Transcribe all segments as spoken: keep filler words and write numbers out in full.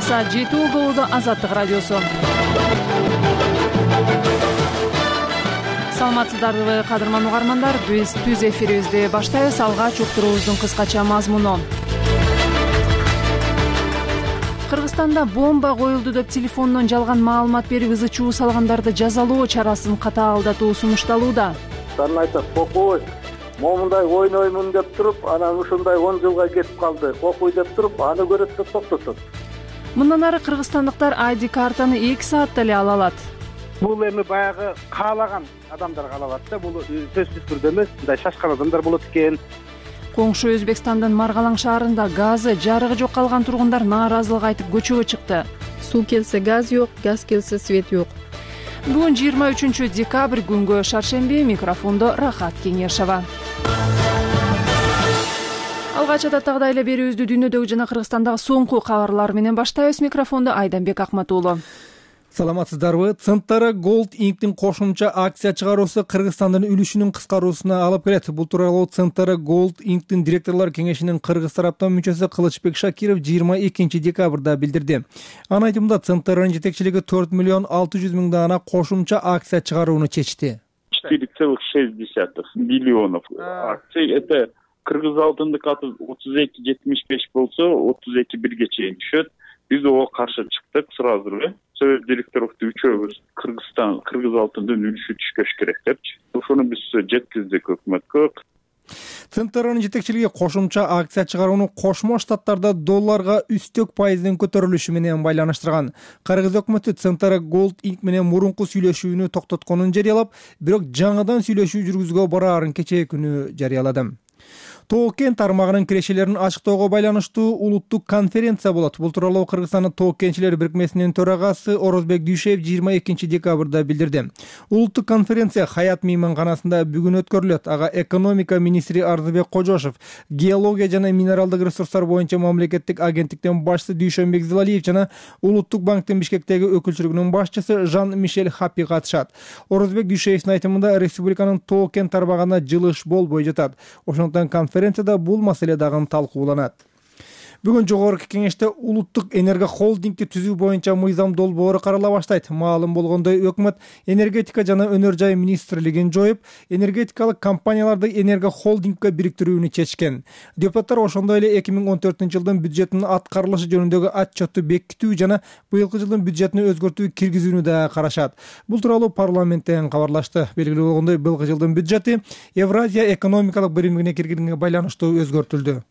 саат жети болду. Азаттык радиосу. Саламатсыздарбы кадырман угармандар. Биз түз эфирибизди баштайбыз. Алгач уктуруубуздун кыскача мазмуну. Кыргызстанда бомба коюлду деп телефондон жалган маалымат берип ызы чуу салгандарды жазалоо чарасын катаалдатуу сунушталууда. Аны айтат, кокой, момундай ойноймун деп туруп, анан ушундай он жылга кетип калды. Кокуй деп туруп, аны көрөт деп токтотот. Мындан ары кыргызстандыктар ай ди картаны эки саатта эле ала алат. Бул эми баягы каалаган адамдарга ала алат да, бул сөзсүз түрдө эмес, мындай шашкан адамдар болот экен. Коңшу Өзбекстандын Маргалаң шаарында газы, жарыгы жок калган тургундар нааразылык айтып көчөгө чыкты. Суу келсе газ жок, газ келсе свет жок. Бүгүн жыйырма үчүнчү декабрь күнгө шаршемби. Микрофондо Рахат Кеңешова. Алгач адаттагыдай эле берүүбүздү дүйнөдөгү жана Кыргызстандагы соңку кабарлар менен баштайбыз. Микрофондо Айданбек Акмат уулу. Саламатсыздарбы. Центара Gold Inc.'тин кошумча акция чыгаруусу Кыргызстандын үлүшүнүн кыскаруусуна алып келет. Бул тууралуу Центара Gold Inc.'тин директорлор кеңешинин Кыргыз тараптан мүчөсү Кылычбек Шакиров жыйырма экинчи декабрда билдирди. Анын айтымында Центаранын жетекчилиги төрт миллион алты жүз миң даана кошумча акция чыгарууну чечти. четыре целых шесть десятых миллионов акций. Это Кыргыз алтындык аты отуз эки жетимиш беш болсо, отуз эки бирге чейин түшөт. Биз ого каршы чыктык сразу эле. Совет директоровду үчөөбүз Кыргызстан, Кыргыз алтындын үлүшү түшкөш керек депчи. Ошону биз жеткиздик өкмөткө. Центаранын жетекчилиги кошумча акция чыгарууну Кошмо Штаттарда долларга үстөк пайыздын көтөрүлүшү менен байланыштырган. Кыргыз өкмөтү Центара Gold Inc менен мурунку сүйлөшүүнү токтотконун жарыялап, бирок жаңыдан сүйлөшүү жүргүзгө бараарын кечээ күнү жарыялады. Тоо-кен тармагынын кирешелерин ачыктоого байланыштуу улуттук конференция болот. Бул тууралуу Кыргызстандын Тоо-кенчилер бирикмесинин төрагасы Орозбек Дүйшеев жыйырма экинчи декабрда билдирди. Улуттук конференция Хаят мейманканасында бүгүн өткөрүлөт. Ага экономика министри Арзыбек Кожошов, геология жана минералдык ресурстар боюнча мамлекеттик агенттиктин башчысы Дүйшөнбек Зилалиев жана Улуттук банктын Бишкектеги өкүлчүлүгүнүн башчысы Жан-Мишель Хапи катышат. Орозбек Дүйшеевдин айтымында республиканын Тоо-кен тармагына жылыш болбой жатат. Ошондуктан конференцияда бул маселе дагы талкууланат. Бүгүн жогорку кеңеште улуттук энерго холдингти түзүү боюнча мыйзам долбоору карала баштайт. Маалым болгондой, өкмөт энергетика жана өнөр жай министрлигин жоюп, энергетикалык компанияларды энерго холдингге бириктирүүнү чечкен. Депутаттар ошондой эле эки миң он төртүнчү жылдын бюджетинин аткарылышы жөнүндөгү отчетту бекитүү жана быйылкы жылдын бюджетине өзгөртүү киргизүүнү да карашат. Бул тууралуу парламенттен кабарлашты. Белгилүү болгондой, быйылкы жылдын бюджети Евразия экономикалык биримине киргенге байланыштуу өзгөртүлдү.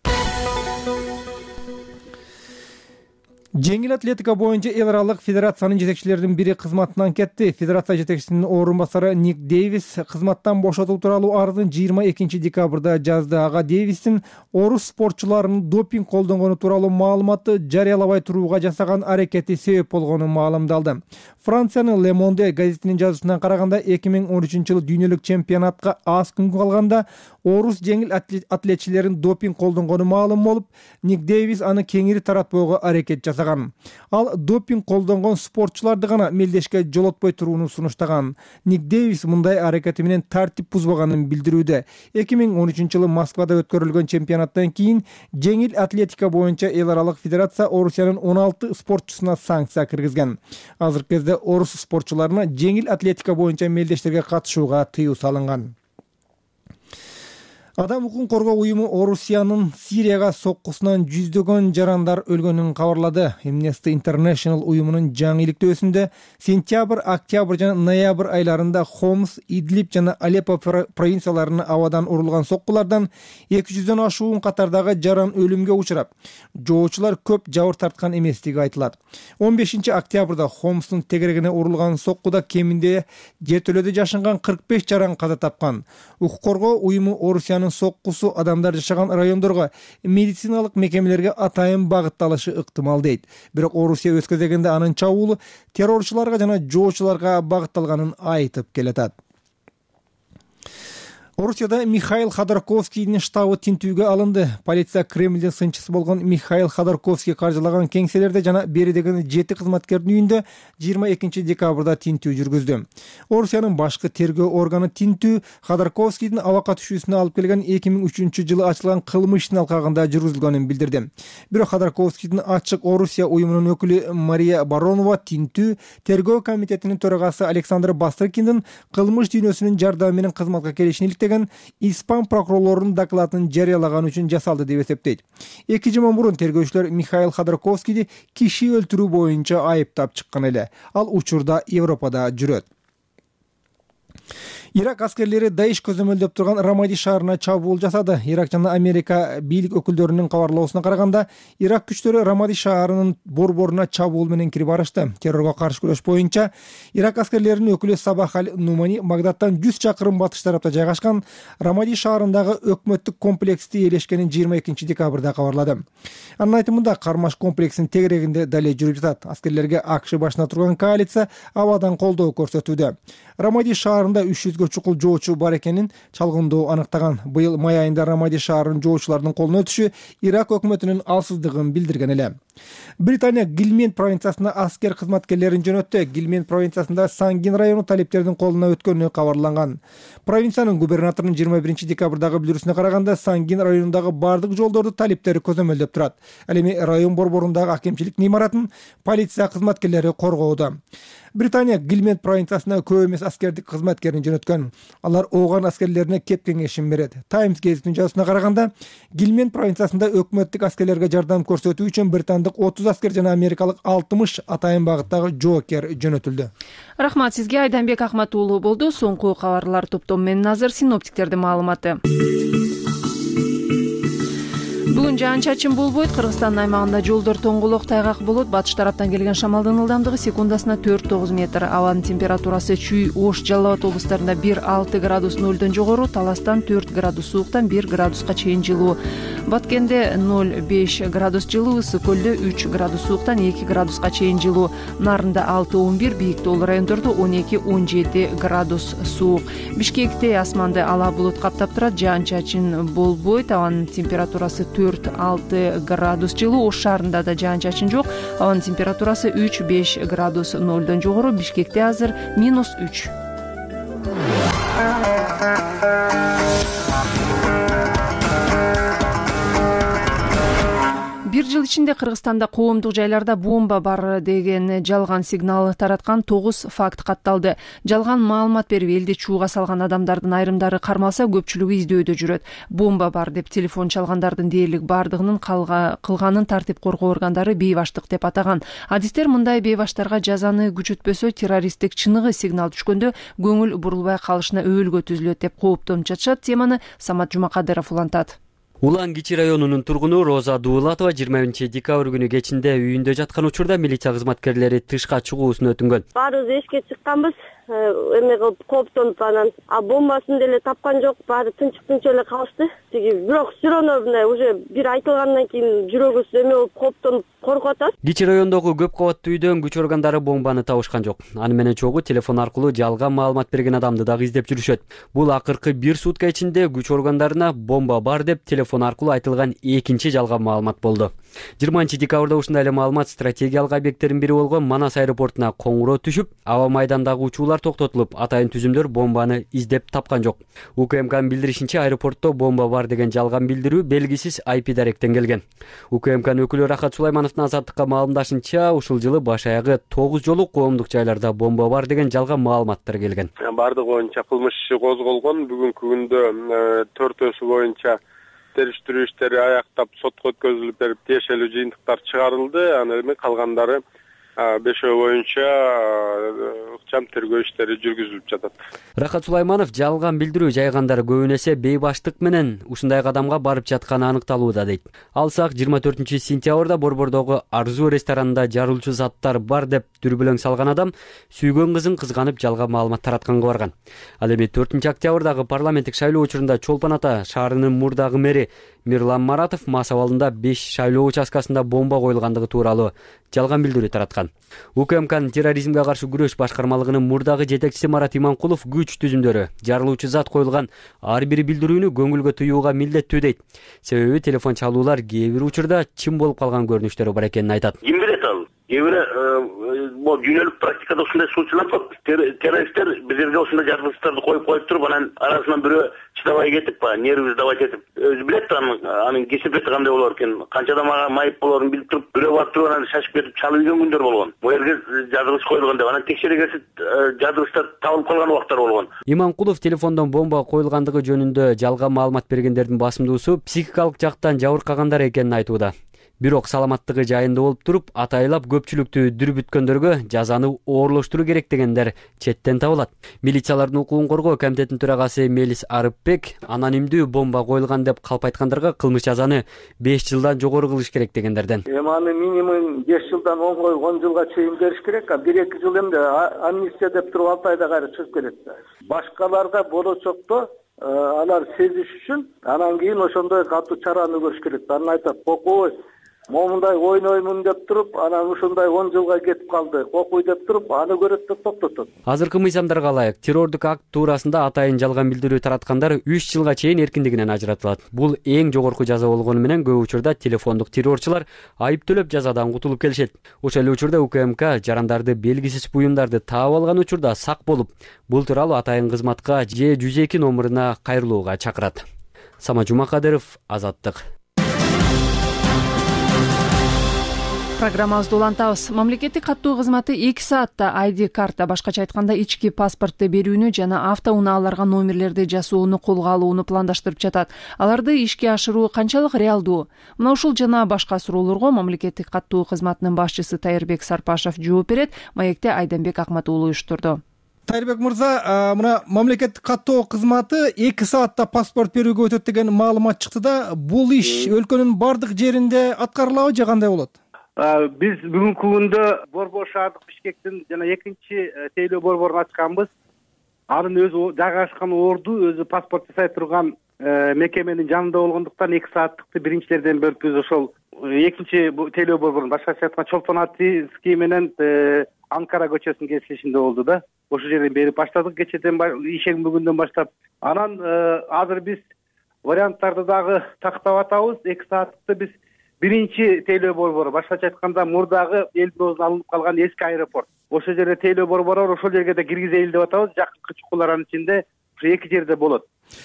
Жеңил атлетика боюнча эл аралык федерациянын жетекчилеринин бири кызматынан кетти. Федерация жетекчисинин орун басары Ник Дэвис кызматтан бошотуу тууралуу арызын жыйырма экинчи декабрда жазды. Ага Дэвистин орус спортчуларынын допинг колдонгону тууралуу маалыматты жарыялабай турууга жасаган аракети себеп болгону маалымдалды. Франциянын Le Monde газетинин жазуусунан караганда, эки миң он үчүнчү жылы дүйнөлүк чемпионатка аз күн калганда орус жеңил атлетчилерин допинг колдонгону маалым болуп, Ник Дэвис аны кеңири таратпоого аракет жасаган. Ал допинг колдонгон спортчуларды гана мелдешке жолотпой турууну сунуштаган. Ник Дэвис мындай аракети менен тартип бузбаганын билдирүүдө. эки миң он үчүнчү жылы Москвада өткөрүлгөн чемпионаттан кийин жеңил атлетика боюнча эл аралык федерация Орусиянын он алты спортчусуна санкция киргизген. Азыркы кезде орус спортчуларына жеңил атлетика боюнча мелдештерге катышууга тыюу салынган. Адам укугун коргоо уюму Орусиянын Сирияга соккусунан жүздөгөн жарандар өлгөнүн кабарлады. Amnesty International уюмунун жаңы иликтөөсүндө сентябрь, октябрь жана ноябрь айларында Хомс, Идлиб жана Алеппо провинцияларына абадан урулган соккулардан эки жүздөн ашуун катардагы жаран өлүмгө учурап, жоочулар көп жабыр тарткан эместиги айтылат. он бешинчи октябрда Хомстун тегерегине урулган соккуда кеминде жертөлөдө жашынган кырк беш жаран каза тапкан. Укук коргоо уюму Орусиянын соккусу адамдар жашаган райондорго, медициналык мекемелерге атайын багытталышы ыктымал дейт. Бирок Орусия өз кезегинде анын чабуулу террорчуларга жана жоочуларга багытталганын айтып келатат. Орусияда Михаил Ходорковскийдин штабы тинтүүгө алынды. Полиция Кремлдин сынчысы болгон Михаил Ходорковский каржылаган кеңселерде жана бери деген жети кызматкердин үйүндө жыйырма экинчи декабрда тинтүү жүргүздү. Орусиянын башкы тергөө органы тинтүү Ходорковскийдин абакка түшүүсүнө алып келген эки миң үчүнчү жылы ачылган кылмыш ишин алкагында жүргүзүлгөнүн билдирди. Бирок Ходорковскийдин ачык Орусия уюмунун өкүлү Мария Баронова тинтүү тергөө комитетинин төрагасы Александр Бастрыкиндин кылмыш дүйнөсүнүн жардамы менен кызматка келишин иликтеген испан прокурорлорунун докладын жарыялаган үчүн жасалды деп эсептейт. Эки жыл мурун тергөөчүлөр Михаил Ходорковскийди киши өлтүрүү боюнча айыптап чыккан эле. Ал учурда Европада жүрөт. Ирак аскерлери Даиш көзөмөлдөп турган Рамади шаарына чабуул жасады. Ирак жана Америка бийлик өкүлдөрүнүн кабарлоосуна караганда, Ирак күчтөрү Рамади шаарынын борборуна чабуул менен кирип барышты. Террорго каршы күрөш боюнча Ирак аскерлеринин өкүлү Сабах аль-Нумани Багдадтан жүз чакырым батыш тарапта жайгашкан Рамади шаарындагы өкмөттүк комплексти ээлешкенин жыйырма экинчи декабрда кабарлады. Анын айтымында кармаш комплексинин тегерегинде дале жүрүп жатат. Аскерлерге АКШ башына турган коалиция абадан колдоо көрсөтүүдө. Рамади шаарында үч жүзгө чукул жоочу бар экенин чалгындоо аныктаган. Быйыл май айында Рамади шаарынын жоочулардын колуна өтүшү Ирак өкмөтүнүн алсыздыгын билдирген эле. Британия Гилмент провинциясына аскер кызматкерлерин жөнөттү. Гилмент провинциясында Сангин району талиптердин колуна өткөнү кабарланган. Провинциянын губернаторунун жыйырма биринчи декабрдагы билдирүүсүнө караганда, Сангин районундагы бардык жолдорду талиптери көзөмөлдөп турат. Ал эми район борборундагы акимчиликтин имаратын полиция кызматкерлери коргоодо. Британия Гилмент провинциясына көп эмес аскердик кызматкерин жөнөткөн. Алар ооган аскерлерине кеп кеңешин берет. Times гезитинин жазуусуна караганда, Гилмент провинциясында өкмөттүк аскерлерге жардам көрсөтүү үчүн британдык отуз аскер жана америкалык алтымыш атайын багыттагы жоокер жөнөтүлдү. Рахмат сизге, Айданбек Ахмат уулу болду. Соңку кабарлар топтому менен азыр синоптиктердин маалыматы. Бүгүн жаан-чачын болбойт. Кыргызстандын аймагында жолдор тоңголок, тайгак болот. Батыш тараптан келген шамалдын ылдамдыгы секундасына төрт тогуз метр. Абанын температурасы Чүй, Ош, Жалал Абад облустарында бир алты градус нөлдөн жогору, Таластан төрт градус сууктан бир градуска чейин жылуу. Баткенде ноль беш градус жылуу, Ысык көлдө үч градус сууктан эки градуска чейин жылуу. Нарында алты он бир, Бийик тоолуу райондордо он эки он жети градус суук. Бишкекте асманды ала булут каптап турат, жаан-чачын болбойт. Абанын температурасы төрт алты градус жылуу. Ош шаарында да жаан-чачын жок. Абанын температурасы үч беш градус нөлдөн жогору. Бишкекте азыр минус үч. Бир жыл ичинде Кыргызстанда коомдук жайларда бомба бар деген жалган сигнал тараткан тогуз факт катталды. Жалган маалымат берип элди чууга салган адамдардын айрымдары кармалса, көпчүлүгү издөөдө жүрөт. Бомба бар деп телефон чалгандардын дээрлик бардыгынын кылганын тартип коргоо органдары бейбаштык деп атаган. Адистер мындай бейбаштарга жазаны күчөтпөсө, террористтик чыныгы сигнал түшкөндө көңүл бурулбай калышына өбөлгө түзүлөт деп кооптонуп жатышат. Теманы Самат Жумакадыров улантат. Улан Кичи районунун тургуну Роза Дуулатова жыйырма биринчи декабрь күнү кечинде үйүндө жаткан учурда милиция кызматкерлери тышка чыгуусун өтүнгөн. Баарыбыз эшикке чыкканбыз, эме кылып кооптонуп анан а бомбасын деле тапкан жок, баары тынчык тынч эле калышты. Тиги бирок все равно мындай уже бир айтылгандан кийин жүрөгүбүз эме болуп кооптонуп коркуп атат. Кичи райондогу көп кабаттуу үйдөн күч органдары бомбаны табышкан жок. Аны менен чогуу телефон аркылуу жалган маалымат берген адамды дагы издеп жүрүшөт. Бул акыркы бир сутка ичинде күч органдарына бомба бар деп телефон аркылуу айтылган экинчи жалган маалымат болду. жыйырманчы декабрда ушундай эле маалымат стратегиялык объекттердин бири болгон Манас аэропортуна коңгуроо түшүп, аба майдандагы учуулар токтотулуп, атайын түзүмдөр бомбаны издеп тапкан жок. УКМКнын билдиришинче, аэропортто бомба бар деген жалган билдирүү белгисиз ай пи даректен келген. УКМКнын өкүлү Рахат Сулаймановдун Азаттыкка маалымдашынча, ушул жылы баш аягы тогуз жолу коомдук жайларда бомба бар деген жалган маалыматтар келген. Бардыгы боюнча кылмыш иши козголгон. Бүгүнкү күндө төртөөсү боюнча териштирүү иштери аяктап, сотко өткөзүлүп берип, тиешелүү жыйынтыктар чыгарылды. Анан эми калгандары бешөө боюнча ыкчам тергөө иштери жүргүзүлүп жатат. Рахат Сулайманов жалган билдирүү жайгандар көбүн эсе бейбаштык менен ушундай кадамга барып жатканы аныкталууда дейт. Алсак, жыйырма төртүнчү сентябрда Борбордогу Арзу ресторанында жарылуучу заттар бар деп дүрбөлөң салган адам сүйгөн кызын кызганып жалган маалымат таратканга барган. Ал эми төртүнчү октябрдагы парламенттик шайлоо учурунда Чолпон Ата шаарынын мурдагы мэри Мирлан Маратов мас абалында беш шайлоо участкасында бомба коюлгандыгы тууралуу жалган билдирүү тараткан. УКМКнын терроризмге каршы күрөш башкармалыгынын мурдагы жетекчиси Марат Иманкулов күч түзүмдөрү жарылуучу зат коюлган ар бир билдирүүнү көңүлгө туюуга милдеттүү дейт. Себеби телефон чалуулар кээ бир учурда чын болуп калган көрүнүштөрү бар экенин айтат. Ким билет ал? Кээ бир могу жүйөлүк практикада ушундай случайлар көп. Террористтер бир жерге ушундай жарылыштарды коюп коюп туруп, анан арасынан бирөө чыдабай кетип, нервиси давать этип, өзү билет анын анын кесипети кандай болор экен. Канчадан майып болорун билип туруп, бирөө барып туруп анан шашып кетип чалып ийген күндөр болгон. Бул жерге жарылыш коюлган деп, анан текшере келсе жарылыштар табылып калган убактар болгон. Иманкулов телефондон бомба коюлгандыгы жөнүндө жалган маалымат бергендердин басымдуусу психикалык жактан жабыркагандар экенин айтууда. Бирок саламаттыгы жайында болуп туруп, атайлап көпчүлүктү дүрбүткөндөргө жазаны оорлоштуруу керек дегендер четтен табылат. Милициялардын укугун коргоо комитетинин төрагасы Мелис Арыпбек анонимдүү бомба коюлган деп калп айткандарга кылмыш жазаны беш жылдан жогору кылыш керек дегендерден. Эми аны минимум беш жылдан он жылга чейин бериш керек. бир эки жыл эмне амнистия деп туруп алты айда кайра чыгып кетет. Башкаларга болочокто алар сезиш үчүн анан кийин ошондой катуу чараны көрүш керек. Анан айтат, кокой момундай ойноймун деп туруп, анан ушундай он жылга кетип калды. Кокуй деп туруп, аны көрөт деп токтотот. Азыркы мыйзамдарга ылайык террордук акт туурасында атайын жалган билдирүү тараткандар үч жылга чейин эркиндигинен ажыратылат. Бул эң жогорку жаза болгону менен көп учурда телефондук террорчулар айып төлөп жазадан кутулуп келишет. Ошол эле учурда УКМК жарандарды белгисиз буюмдарды таап алган учурда сак болуп, бул тууралуу атайын кызматка же жүз эки номуруна кайрылууга чакырат. Сама Жумакадыров, Азаттык. Программабызды улантабыз. Мамлекеттик каттоо кызматы эки саатта ай ди карта, башкача айтканда ички паспортты берүүнү жана автоунааларга номерлерди жасоону колго алууну пландаштырып жатат. Аларды ишке ашыруу канчалык реалдуу? Мына ушул жана башка суроолорго мамлекеттик каттоо кызматынын башчысы Тайырбек Сарпашев жооп берет. Маекте Айданбек Акмат уулу уюштурду. Тайырбек мырза, мына мамлекеттик каттоо кызматы эки саатта паспорт берүүгө өтөт деген маалымат чыкты да, бул иш өлкөнүн бардык жеринде аткарылабы же кандай болот? Биз бүгүнкү күндө Борбор шаардык Бишкектин жана экинчи тейлөө борборун ачканбыз. Анын өзү жайгашкан орду өзү паспорт жасай турган мекеменин жанында болгондуктан эки сааттыкты биринчилерден бөлүп биз ошол экинчи тейлөө борборун башкача айтканда Чолпонатский менен Анкара көчөсүнүн кесилишинде болду да. Ошол жерден берип баштадык кечеден ишеги бүгүндөн баштап. Анан азыр биз варианттарды дагы тактап атабыз. эки сааттыкты биз биринчи тейлөө борбору, башкача айтканда мурдагы элдин оозуна алынып калган эски аэропорт. Ошол жерде тейлөө борбору бар, ошол жерге да киргизели деп атабыз. Жакынкы чукуллардын ичинде ушу эки жерде болот.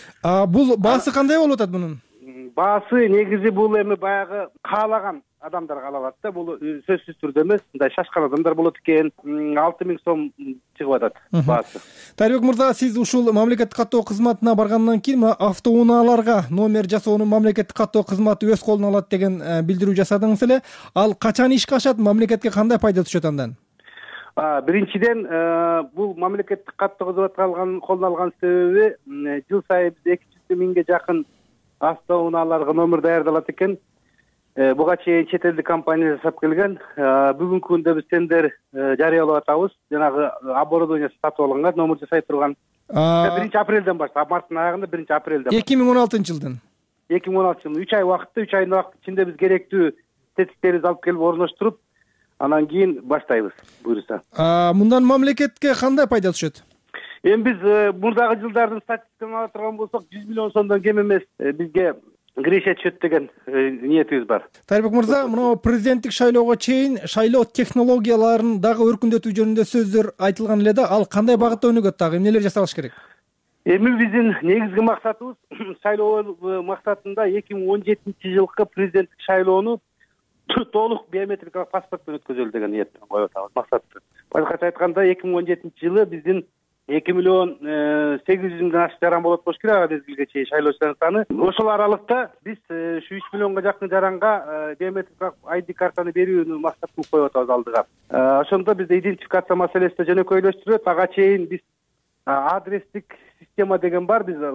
А бул баасы кандай болуп атат мунун? Баасы негизи бул эми баягы каалаган адамдарга алат да. Бул сөзсүз түрдө эмес, мындай шашкан адамдар болот экен. алты миң сом чыгып атат баасы. Тайырбек мырза, сиз ушул мамлекеттик каттоо кызматына баргандан кийин автоунааларга номер жасоону мамлекеттик каттоо кызматы өз колуна алат деген билдирүү жасадыңыз эле. Ал качан ишке ашат, мамлекетке кандай пайда түшөт андан? Биринчиден, бул мамлекеттик каттоо кызматы алган колуна алган себеби жыл сайын эки жүз миңге жакын автоунааларга номер даярдалат экен. Буга чейин чет элдик компания жасап келген. Бүгүнкү күндө биз тендер жарыялап атабыз. Жанагы оборудование сатып алганга номер жасай турган. биринчи апрелден баштап, марттын аягында биринчи апрелден. эки миң он алтынчы жылдан. эки миң он алтынчы жыл үч ай убакытта, үч айдын убакыт ичинде биз керектүү тетиктерибизди алып келип орноштуруп, анан кийин баштайбыз, буюрса. Мындан мамлекетке кандай пайда түшөт? Эми биз мурдагы жылдардын статистикасын ала турган болсок, жүз миллион сомдон кем эмес бизге киреше түшөт деген ниетибиз бар. Тайырбек мырза, мына президенттик шайлоого чейин шайлоо технологияларын дагы өркүндөтүү жөнүндө сөздөр айтылган эле да, ал кандай багытта өнүгөт дагы, эмнелер жасалыш керек? Эми биздин негизги максатыбыз шайлоо максатында эки миң он жетинчи жылкы президенттик шайлоону толук биометрикалык паспорт менен өткөзөлү деген ниеттен коюп атабыз максатты. Башкача айтканда эки миң он жетинчи жылы биздин эки миллион сегиз жүз миңден ашык жаран болот болуш керек, мезгилге чейин шайлоочулардын саны. Ошол аралыкта биз ушу үч миллионго жакын жаранга биометрикалык ай ди картаны берүүнү максат кылып коюп атабыз алдыга. Ошондо бизде идентификация маселеси да жөнөкөйлөштүрүлөт. Ага чейин биз адрестик система деген бар, биз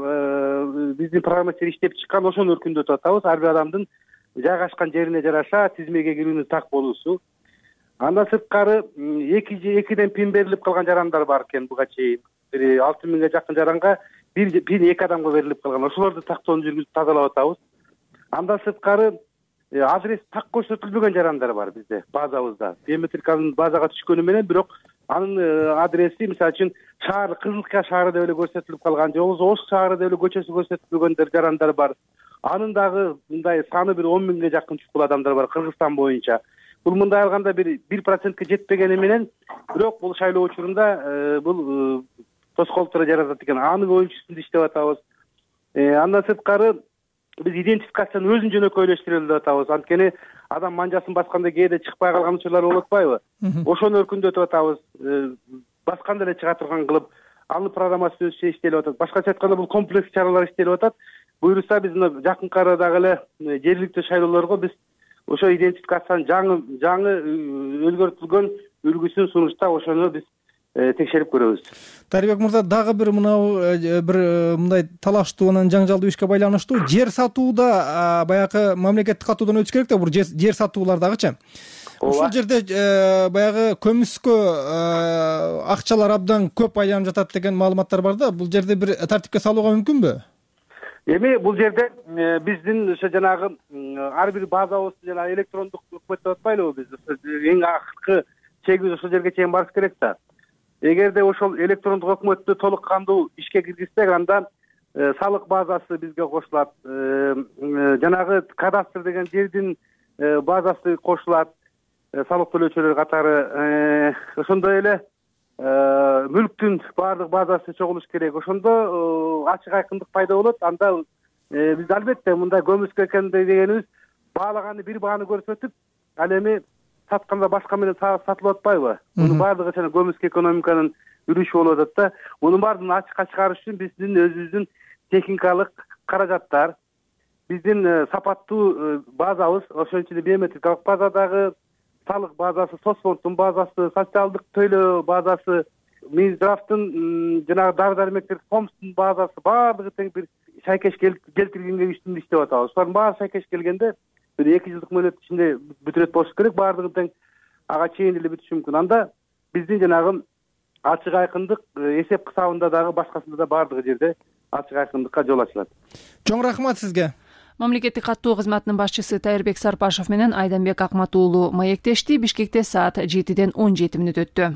биздин программачылар иштеп чыккан, ошону өркүндөтүп атабыз. Ар бир адамдын жайгашкан жерине жараша тизмеге кирүүнүн так болуусу. Андан сырткары эки экиден пин берилип калган жарандар бар экен буга чейин. Бир алты миңге жакын жаранга бир пин эки адамга берилип калган. Ошолорду тактоону жүргүзүп тазалап атабыз. Андан сырткары адрес так көрсөтүлбөгөн жарандар бар бизде базабызда. Биометриканын базага түшкөнү менен бирок анын адреси мисалы үчүн шаар Кызылкая шаары деп эле көрсөтүлүп калган, же болбосо Ош шаары деп эле көчөсү көрсөтүлбөгөндөр жарандар бар. Анын дагы мындай саны бир он миңге жакын чукул адамдар бар Кыргызстан боюнча. Бул мындай алганда бир бир процентке жетпегени менен, бирок бул шайлоо учурунда бул тоскоолдуктар жаратат экен. Аны боюнча үстүндө иштеп атабыз. Андан сырткары биз идентификацияны өзүн жөнөкөйлөштүрөлү деп атабыз. Анткени адам манжасын басканда кээде чыкпай калган учурлар болуп атпайбы? Ошону өркүндөтүп атабыз. Басканда эле чыга турган кылып, анын программасы өзүнчө иштелип атат. Башкача айтканда бул комплекс чаралар иштелип атат. Буюрса биз жакынкы арада эле жергиликтүү шайлоолорго биз ошо идентификациянын жаңы жаңы өзгөртүлгөн үлгүсүн сунуштап ошону биз текшерип көрөбүз. Тарибек мырза, дагы бир мынау бир мындай талаштуу анан жаңжалдуу ишке байланыштуу жер сатууда баягы мамлекеттик катуудан өтүш керек да, бул жер сатуулар дагычы. Ушул жерде баягы көмүскө акчалар абдан көп айланып жатат деген маалыматтар бар да. Бул жерде бир тартипке салууга мүмкүнбү? Эми бул жерде биздин ошо жанагы ар бир базабыз жана электрондук өкмөт деп атпайлыбы биз? Эң акыркы чегибиз ошол жерге чейин барыш керек да. Эгерде ошол электрондук өкмөттү толук кандуу ишке киргизсек, анда салык базасы бизге кошулат, жанагы кадастр деген жердин базасы кошулат, салык төлөөчүлөр катары. Ошондой эле мүлктүн баардык базасы чогулуш керек. Ошондо ачык айкындык пайда болот. Анда биз албетте мындай көмүскө экен дегенибиз баалаганы бир бааны көрсөтүп, ал эми сатканда башка менен сатылып атпайбы? Мунун баардыгы жана көмүскө экономиканын үрүшү болуп атат да. Мунун баардыгын ачыкка чыгарыш үчүн биздин өзүбүздүн техникалык каражаттар, биздин сапаттуу базабыз, ошончо эле биометрикалык базадагы салык базасы, соцфонддун базасы, социалдык төлөө базасы, Минздравдын жанагы дары-дармектер фондунун базасы, баардыгы тең бир шайкеш келтиргенге үстүндө иштеп атабыз. Булардын баары шайкеш келгенде бир эки жылдык мөөнөт ичинде бүтүрөт болуш керек, баардыгы тең ага чейин эле бүтүшү мүмкүн. Анда биздин жанагы ачык айкындык эсеп кысабында дагы башкасында да баардыгы жерде ачык айкындыкка жол ачылат. Чоң рахмат сизге. Мамлекеттик каттоо кызматынын башчысы Тайырбек Сарпашев менен Айданбек Акмат уулу маектешти. Бишкекте саат жетиден он жети мүнөт өттү.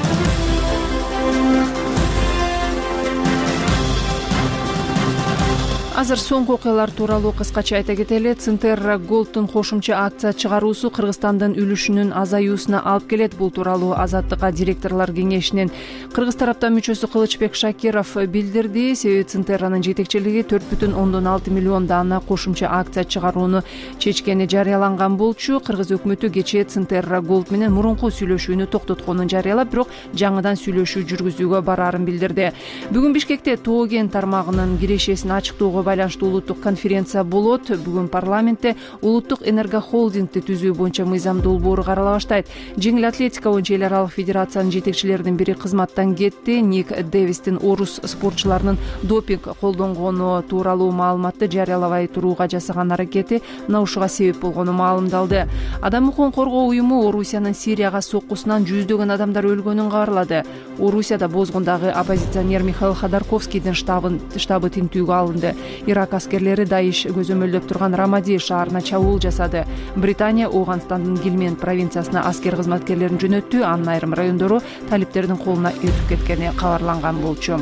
Азыр соңку окуялар тууралуу кыскача айта кетели. Центерра Голдтун кошумча акция чыгаруусу Кыргызстандын үлүшүнүн азаюусуна алып келет. Бул тууралуу Азаттыкка директорлор кеңешинин Кыргыз тараптан мүчөсү Кылычбек Шакиров билдирди. Себеби Центерранын жетекчилиги төрт бүтүн ондон алты миллион даана кошумча акция чыгарууну чечкени жарыяланган болчу. Кыргыз өкмөтү кечээ Центерра Голд менен мурунку сүйлөшүүнү токтотконун жарыялап, бирок жаңыдан сүйлөшүү жүргүзүүгө бараарын билдирди. Бүгүн Бишкекте Тоо кен тармагынын кирешесин ачыктоого байланыштуу улуттук конференция болот. Бүгүн парламентте улуттук энергохолдингди түзүү боюнча мыйзам долбоору карала баштайт. Жеңил атлетика боюнча эл аралык федерациянын жетекчилеринин бири кызматтан кетти. Ник Дэвистин орус спортчуларынын допинг колдонгону тууралуу маалыматты жарыялабай турууга жасаган аракети наушуга себеп болгону маалымдалды. Адам укугун коргоо уюму Орусиянын Сирияга соккусунан жүздөгөн адамдар өлгөнүн кабарлады. Орусияда бозгундагы оппозиционер Михаил Ходорковскийдин штабы тинтүүгө алынды. Ирак аскерлери Даиш көзөмөлдөп турган Рамади шаарына чабуул жасады. Британия Ооганстандын Гилмен провинциясына аскер кызматкерлерин жөнөттү. Анын айрым райондору талиптердин колуна өтүп кеткени кабарланган болчу.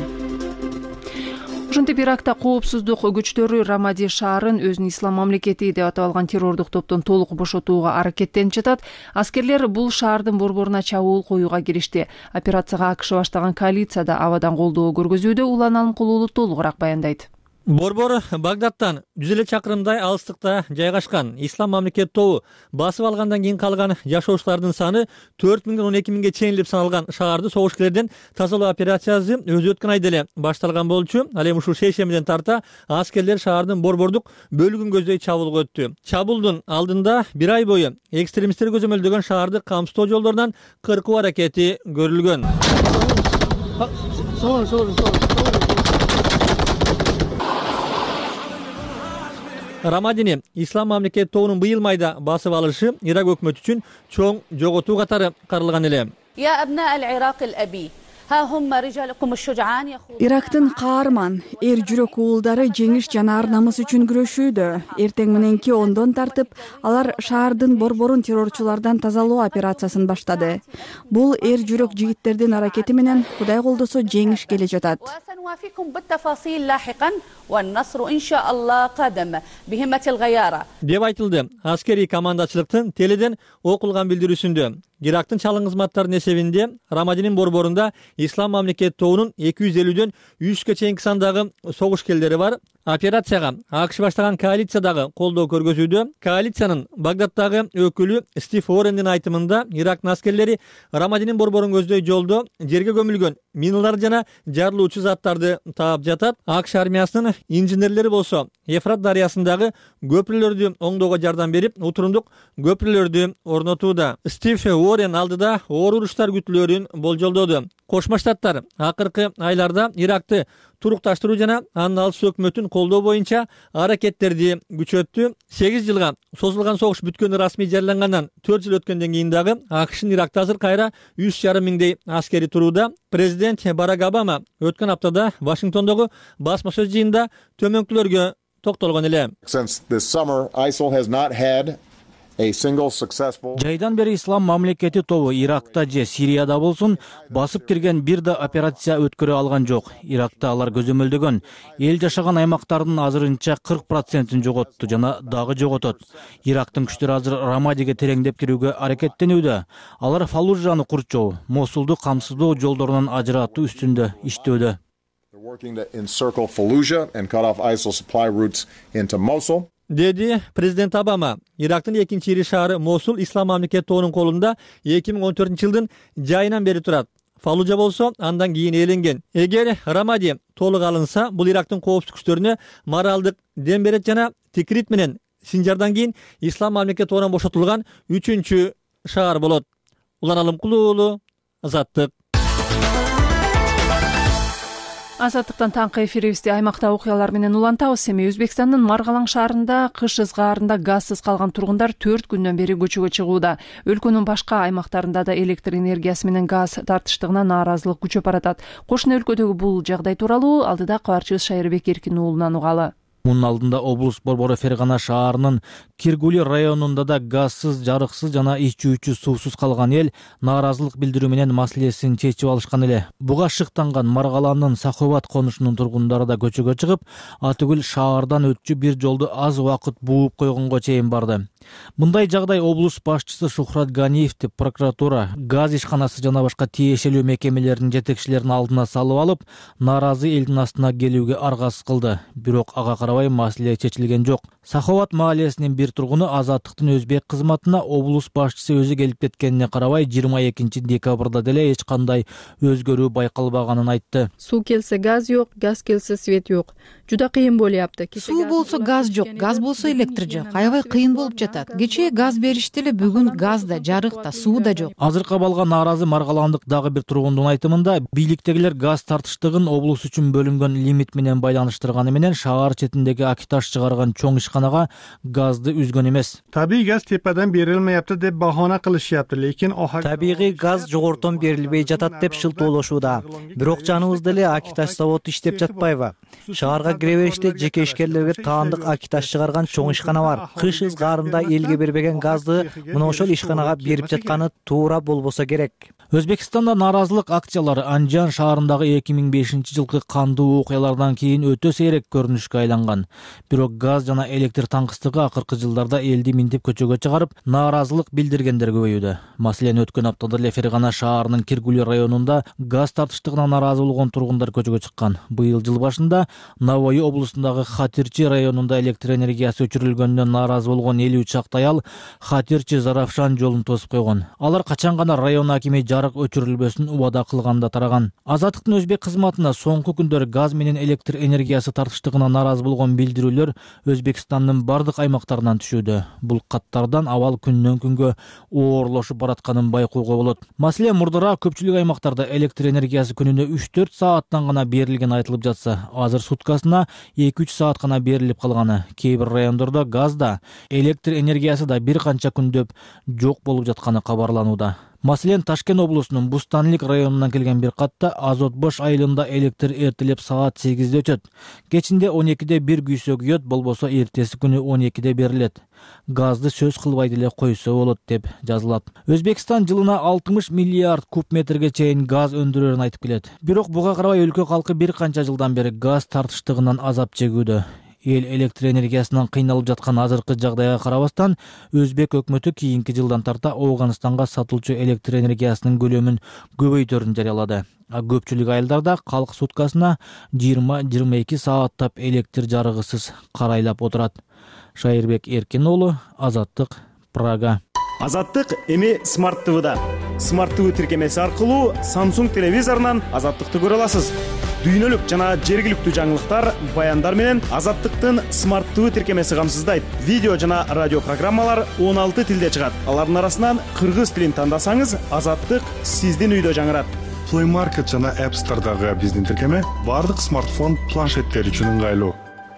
Ошентип Иракта коопсуздук күчтөрү Рамади шаарын өзүнүн ислам мамлекети деп атап алган террордук топтон толук бошотууга аракеттенип жатат. Аскерлер бул шаардын борборуна чабуул коюуга киришти. Операцияга АКШ баштаган коалиция да абадан колдоо көргөзүүдө. Улан Алымкулуу толугураак баяндайт. Борбор Багдадтан жүз элүү чакырымдай алыстыкта жайгашкан. Ислам мамлекет тобу басып алгандан кийин калган жашоочулардын саны төрт миңден он эки миңге чейин деп саналган шаарды согушкерлерден тазалоо операциясы өзү өткөн айда эле башталган болчу. Ал эми ушул шейшемиден тарта аскерлер шаардын борбордук бөлүгүн көздөй чабуулга өттү. Чабуулдун алдында бир ай бою экстремисттер көзөмөлдөгөн шаарды камсыздоо жолдорунан кыркуу аракети көрүлгөн. Рамадини ислам мамлекет тобунун быйыл майда басып алышы Ирак өкмөтү үчүн чоң жоготуу катары каралган эле. يا أبناء العراق الأبي Ирактын каарман, эр жүрөк уулдары жеңиш жана ар намыс үчүн күрөшүүдө. Эртең мененки ондон тартып, алар шаардын борборун террорчулардан тазалоо операциясын баштады. Бул эр жүрөк жигиттердин аракети менен Кудай колдосо жеңиш келе жатат. Деп айтылды аскерий командачылыктын теледен окулган билдирүүсүндө. Ирактын чалым кызматтарынын эсебинде Рамадинин борборунда Ислам мамлекет тобунун эки жүз элүүдөн жүзгө чейинки сандагы согушкерлери бар. Операцияга АКШ баштаган коалиция дагы колдоо көргөзүүдө. Коалициянын Багдадтагы өкүлү Стив Уоррендин айтымында Ирактын аскерлери Рамадинин борборун көздөй жолдо жерге көмүлгөн миналар жана жарылуучу заттарды таап жатат. АКШ армиясынын инженерлери болсо Ефрат дарыясындагы көпүрлөрдү оңдоого жардам берип, утурундук көпүрлөрдү орнотууда. Стив Уоррен алдыда оор уруштар күтүлөрүн болжолдоду. Кошмо Штаттар акыркы айларда Иракты турукташтыруу жана анын алыс өкмөтүн колдоо боюнча аракеттерди күчөттү. сегиз жылга созулган согуш бүткөнү расмий жарыялангандан төрт жыл өткөндөн кийин дагы АКШнын Иракта азыр кайра үч жарым миңдей аскери турууда. Президент Барак Обама өткөн аптада Вашингтондогу басма сөз жыйынында төмөнкүлөргө токтолгон эле. Жайдан бери Ислам мамлекети тобу Иракта же Сирияда болсун басып кирген бир да операция өткөрө алган жок. Иракта алар көзөмөлдөгөн эл жашаган аймактардын азырынча кырк процентин жоготту жана дагы жоготот. Ирактын күчтөрү азыр Рамадиге тереңдеп кирүүгө аракеттенүүдө. Алар Фаллужаны курчоо, Мосулду камсыздоо жолдорунан ажыратуу үстүндө иштөөдө. Деди президент Обама. Ирактын экинчи ири шаары Мосул Ислам мамлекет тобунун колунда эки миң он төртүнчү жылдын жайынан бери турат. Фаллужа болсо андан кийин ээленген. Эгер Рамади толук алынса, бул Ирактын коопсуздук күчтөрүнө моралдык дем берет жана Тикрит менен Синжардан кийин Ислам мамлекет тобунан бошотулган үчүнчү шаар болот. Улан Алымкулуу уулу, Азаттык. Азаттыктан таңкы эфирибизди аймакта окуялар менен улантабыз. Эми Өзбекстандын Маргалаң шаарында кыш ызгаарында газсыз калган тургундар төрт күндөн бери көчөгө чыгууда. Өлкөнүн башка аймактарында да электр энергиясы менен газ тартыштыгына нааразылык күчөп баратат. Кошуна өлкөдөгү бул жагдай тууралуу алдыда кабарчыбыз Шайырбек Эркин уулунан угалы. Мунун алдында облус борбору Фергана шаарынын Киргули районунда да газсыз, жарыксыз жана ичүүчү суусуз калган эл нааразылык билдирүү менен маселесин чечип алышкан эле. Буга шыктанган Маргаланын Саховат конушунун тургундары да көчөгө чыгып, атүгүл шаардан өтчү бир жолду аз убакыт бууп койгонго чейин барды. Мындай жагдай облус башчысы Шухрат Ганиевди прокуратура, газ ишканасы жана башка тиешелүү мекемелердин жетекчилеринин алдына салып алып, нааразы элдин астына келүүгө аргасыз кылды. Бирок ага карабай маселе чечилген жок. Саховат маалесинин бир тургуну Азаттыктын өзбек кызматына облус башчысы өзү келип кеткенине карабай жыйырма экинчи декабрда деле эч кандай өзгөрүү байкалбаганын айтты. Суу келсе газ жок, газ келсе свет жок. Жуда кыйын болуп. Суу болсо газ жок, газ болсо электр жок. Аябай кыйын болуп жатат. Кечээ газ беришти эле, бүгүн газ да, жарык да, суу да жок. Азыркы абалга нааразы Маргаландык дагы бир тургундун айтымында бийликтегилер газ тартыштыгын облус үчүн бөлүнгөн лимит менен байланыштырганы менен шаар четиндеги Акиташ чыгарган чоң ишканага газды үзгөн эмес. Табигый газ тепеден берилмейапты деп бахана кылышыпты, лекин табигый газ жогортон берилбей жатат деп шылтоолошууда. Бирок жаныбызда эле Акиташ заводу иштеп жатпайбы? Шаарга кире бериште жеке ишкерлерге таандык Акиташ чыгарган чоң ишкана бар. Кыш ызгаарында элге бербеген газды мына ошол ишканага берип жатканы туура болбосо керек. Өзбекстанда нааразылык акциялары Анжан шаарындагы эки миң бешинчи жылкы кандуу окуялардан кийин өтө сейрек көрүнүшкө айланган. Бирок газ жана электр таңкыстыгы акыркы жылдарда элди минтип көчөгө чыгарып, нааразылык билдиргендер көбөйүүдө. Маселен, өткөн аптада эле Фергана шаарынын Киргули районунда газ тартыштыгына нааразы болгон тургундар көчөгө чыккан. Быйыл жыл башында Навои облусундагы Хатирчи районунда электр энергиясы өчүрүлгөнүнөн нааразы болгон элүү чакты аял Хатирчи Заравшан жолун тосуп койгон. Алар качан гана район акими жарык өчүрүлбөсүн убада кылганда тараган. Азаттыктын өзбек кызматына соңку күндөр газ менен электр энергиясы тартыштыгына нааразы болгон билдирүүлөр Өзбекстандын бардык аймактарынан түшүүдө. Бул каттардан абал күндөн күнгө оорлошуп баратканын байкоого болот. Маселен, мурдара көпчүлүк аймактарда электр энергиясы күнүнө үч төрт сааттан гана берилген айтылып жатса, азыр суткасына эки үч саат гана берилип калганы. Кээ бир райондордо газ да, электр энергиясы да бир канча күндөп жок болуп жатканы кабарланууда. Маселен, Ташкент облусунун Бустанлик районунан келген бир катта Азот Бош айылында электр эртелеп саат сегизде өтөт. Кечинде он экиде бир күйсө күйөт, болбосо эртеси күнү он экиде берилет. Газды сөз кылбай деле койсо болот деп жазылат. Өзбекстан жылына алтымыш миллиард куб метрге чейин газ өндүрөрүн айтып келет. Бирок буга карабай өлкө калкы бир канча жылдан бери газ тартыштыгынан азап чегүүдө. Эл электр энергиясынан кыйналып жаткан азыркы жагдайга карабастан, Өзбек өкмөтү кийинки жылдан тарта Ооганстанга сатылчу электр энергиясынын көлөмүн көбөйтөрүн жарыялады. А көпчүлүк айылдарда калк суткасына жыйырма жыйырма эки сааттап электр жарыгысыз карайлап отурат. Шайырбек Эркин уулу, Азаттык, Прага. Азаттык эми Смарт ТВда. Смарт ТВ тиркемеси аркылуу Samsung телевизорунан Азаттыкты көрө аласыз. Дүйнөлүк жана жергиликтүү жаңылыктар, баяндар менен Азаттыктын Смарт ТВ тиркемеси камсыздайт. Видео жана радио программалар он алты тилде чыгат. Алардын арасынан кыргыз тилин тандасаңыз, Азаттык сиздин үйдө жаңырат. Play Market жана App Store'дагы биздин тиркеме бардык смартфон планшеттер үчүн ыңгайлуу.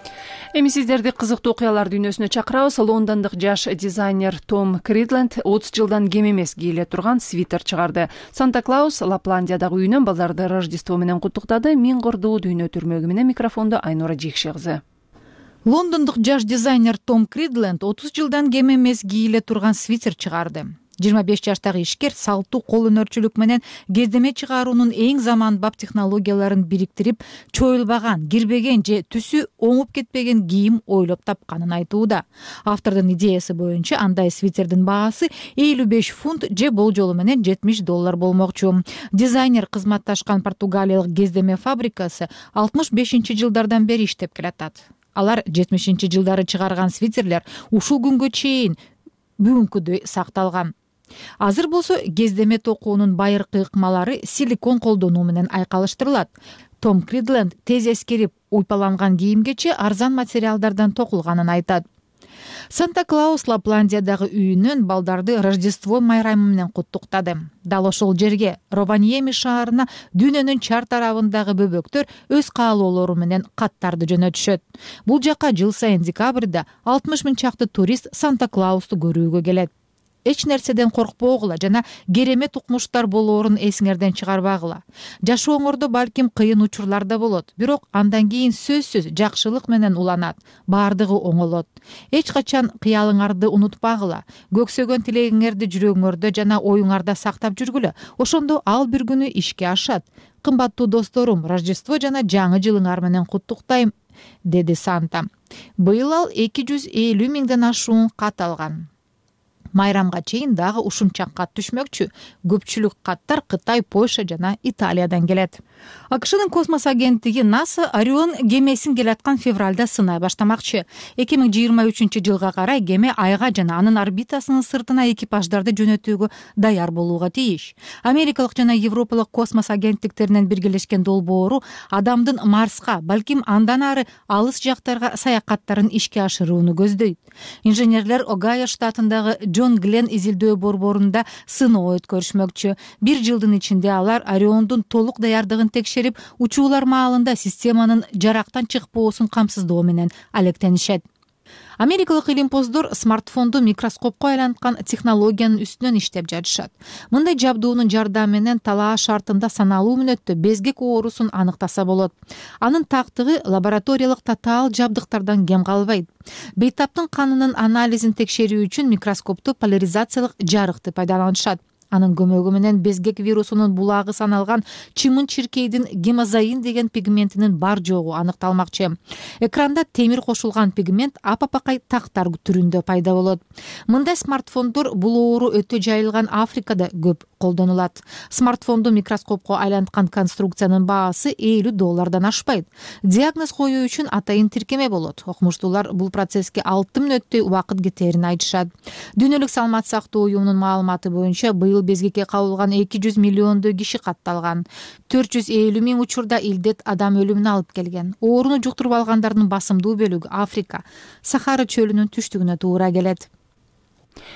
Эми сиздерди кызыктуу окуялар дүйнөсүнө чакырабыз. Лондондук жаш дизайнер Том Кридленд отуз жылдан кем эмес кийле турган свитер чыгарды. Санта-Клаус Лапландиядагы үйүнөн балдарды Рождество менен куттуктады. Миң кырдуу дүйнө түрмөгү менен микрофондо Айнура Жекше кызы. Лондондук жаш дизайнер Том Кридленд отуз жылдан кем эмес кийле турган свитер чыгарды. жыйырма беш жаштагы ишкер салттуу кол өнөрчүлүк менен кездеме чыгаруунун эң заманбап технологияларын бириктирип, чоюлбаган, кирбеген же түсү оңуп кетпеген кийим ойлоп тапканын айтууда. Автордун идеясы боюнча андай свитердин баасы элүү беш фунт же болжолу менен жетимиш доллар болмокчу. Дизайнер кызматташкан португалиялык кездеме фабрикасы алтымыш бешинчи жылдардан бери иштеп келатат. Алар жетимишинчи жылдары чыгарган свитерлер ушул күнгө чейин бүгүнкүдөй сакталган. Азыр болсо кездеме токуунун байыркы ыкмалары силикон колдонуу менен айкалыштырылат. Том Кридленд тез эскерип, уйпаланган кийимгече арзан материалдардан токулганын айтат. Санта-Клаус Лапландиядагы үйүнөн балдарды Рождество майрамы менен куттуктады. Дал ошол жерге, Рованьеми шаарына дүйнөнүн чар тарабындагы бөбөктөр өз каалоолору менен каттарды жөнөтүшөт. Бул жака жыл сайын декабрда алтымыш миң чакты турист Санта-Клаусту көрүүгө келет. Эч нерседен коркпогула жана керемет укмуштар болоорун эсиңерден чыгарбагыла. Жашооңордо балким кыйын учурлар да болот, бирок андан кийин сөзсүз жакшылык менен уланат, баардыгы оңолот. Эч качан кыялыңарды унутпагыла, көксөгөн тилегиңерди жүрөгүңөрдө жана оюңарда сактап жүргүлө, ошондо ал бир күнү ишке ашат. Кымбаттуу досторум, Рождество жана жаңы жылыңар менен куттуктайм, деди Санта. Быйыл ал эки жүз элүү миңден ашуун кат алган. Майрамга чейин дагы ушунча кат түшмөкчү. Көпчүлүк каттар Кытай, Польша жана Италиядан келет. АКШнын космос агенттиги НАСА Орион кемесин келаткан февралда сынай баштамакчы. эки миң жыйырма үчүнчү жылга карай кеме Айга жана анын орбитасынын сыртына экипаждарды жөнөтүүгө даяр болууга тийиш. Америкалык жана Европалык космос агенттиктеринен биргелешкен долбоору адамдын Марска, балким андан ары алыс жактарга саякаттарын ишке ашырууну көздөйт. Инженерлер Огайо штатындагы Джон Глен изилдөө борборунда сыноо өткөрүшмөкчү. Бир жылдын ичинде алар Ориондун толук даярдыгын текшерип, учуулар маалында системанын жарактан чыкпоосун камсыздоо менен алектенишет. Америкалык илимпоздор смартфонду микроскопко айланткан технологиянын үстүнөн иштеп жатышат. Мындай жабдуунун жардамы менен талаа шартында саналуу мүнөттө безгек оорусун аныктаса болот. Анын тактыгы лабораториялык татаал жабдыктардан кем калбайт. Бейтаптын канынын анализин текшерүү үчүн микроскопту поляризациялык жарыкты пайдаланышат. Анын көмөгү менен безгек вирусунун булагы саналган чымын чиркейдин гемозоин деген пигментинин бар жогу аныкталмакчы. Экранда темир кошулган пигмент апапакай тактар түрүндө пайда болот. Мындай смартфондор бул оору өтө жайылган Африкада көп колдонулат. Смартфонду микроскопко айланткан конструкциянын баасы элүү доллардан ашпайт. Диагноз коюу үчүн атайын тиркеме болот. Окумуштуулар бул процесске алты мүнөттөй убакыт кетерин айтышат. Дүйнөлүк саламат сактоо уюмунун маалыматы боюнча быйыл безгекке кабылган эки жүз миллиондой киши катталган. төрт жүз элүү миң учурда илдет адам өлүмүнө алып келген. Ооруну жуктуруп алгандардын басымдуу бөлүгү Африка, Сахара чөлүнүн түштүгүнө туура келет.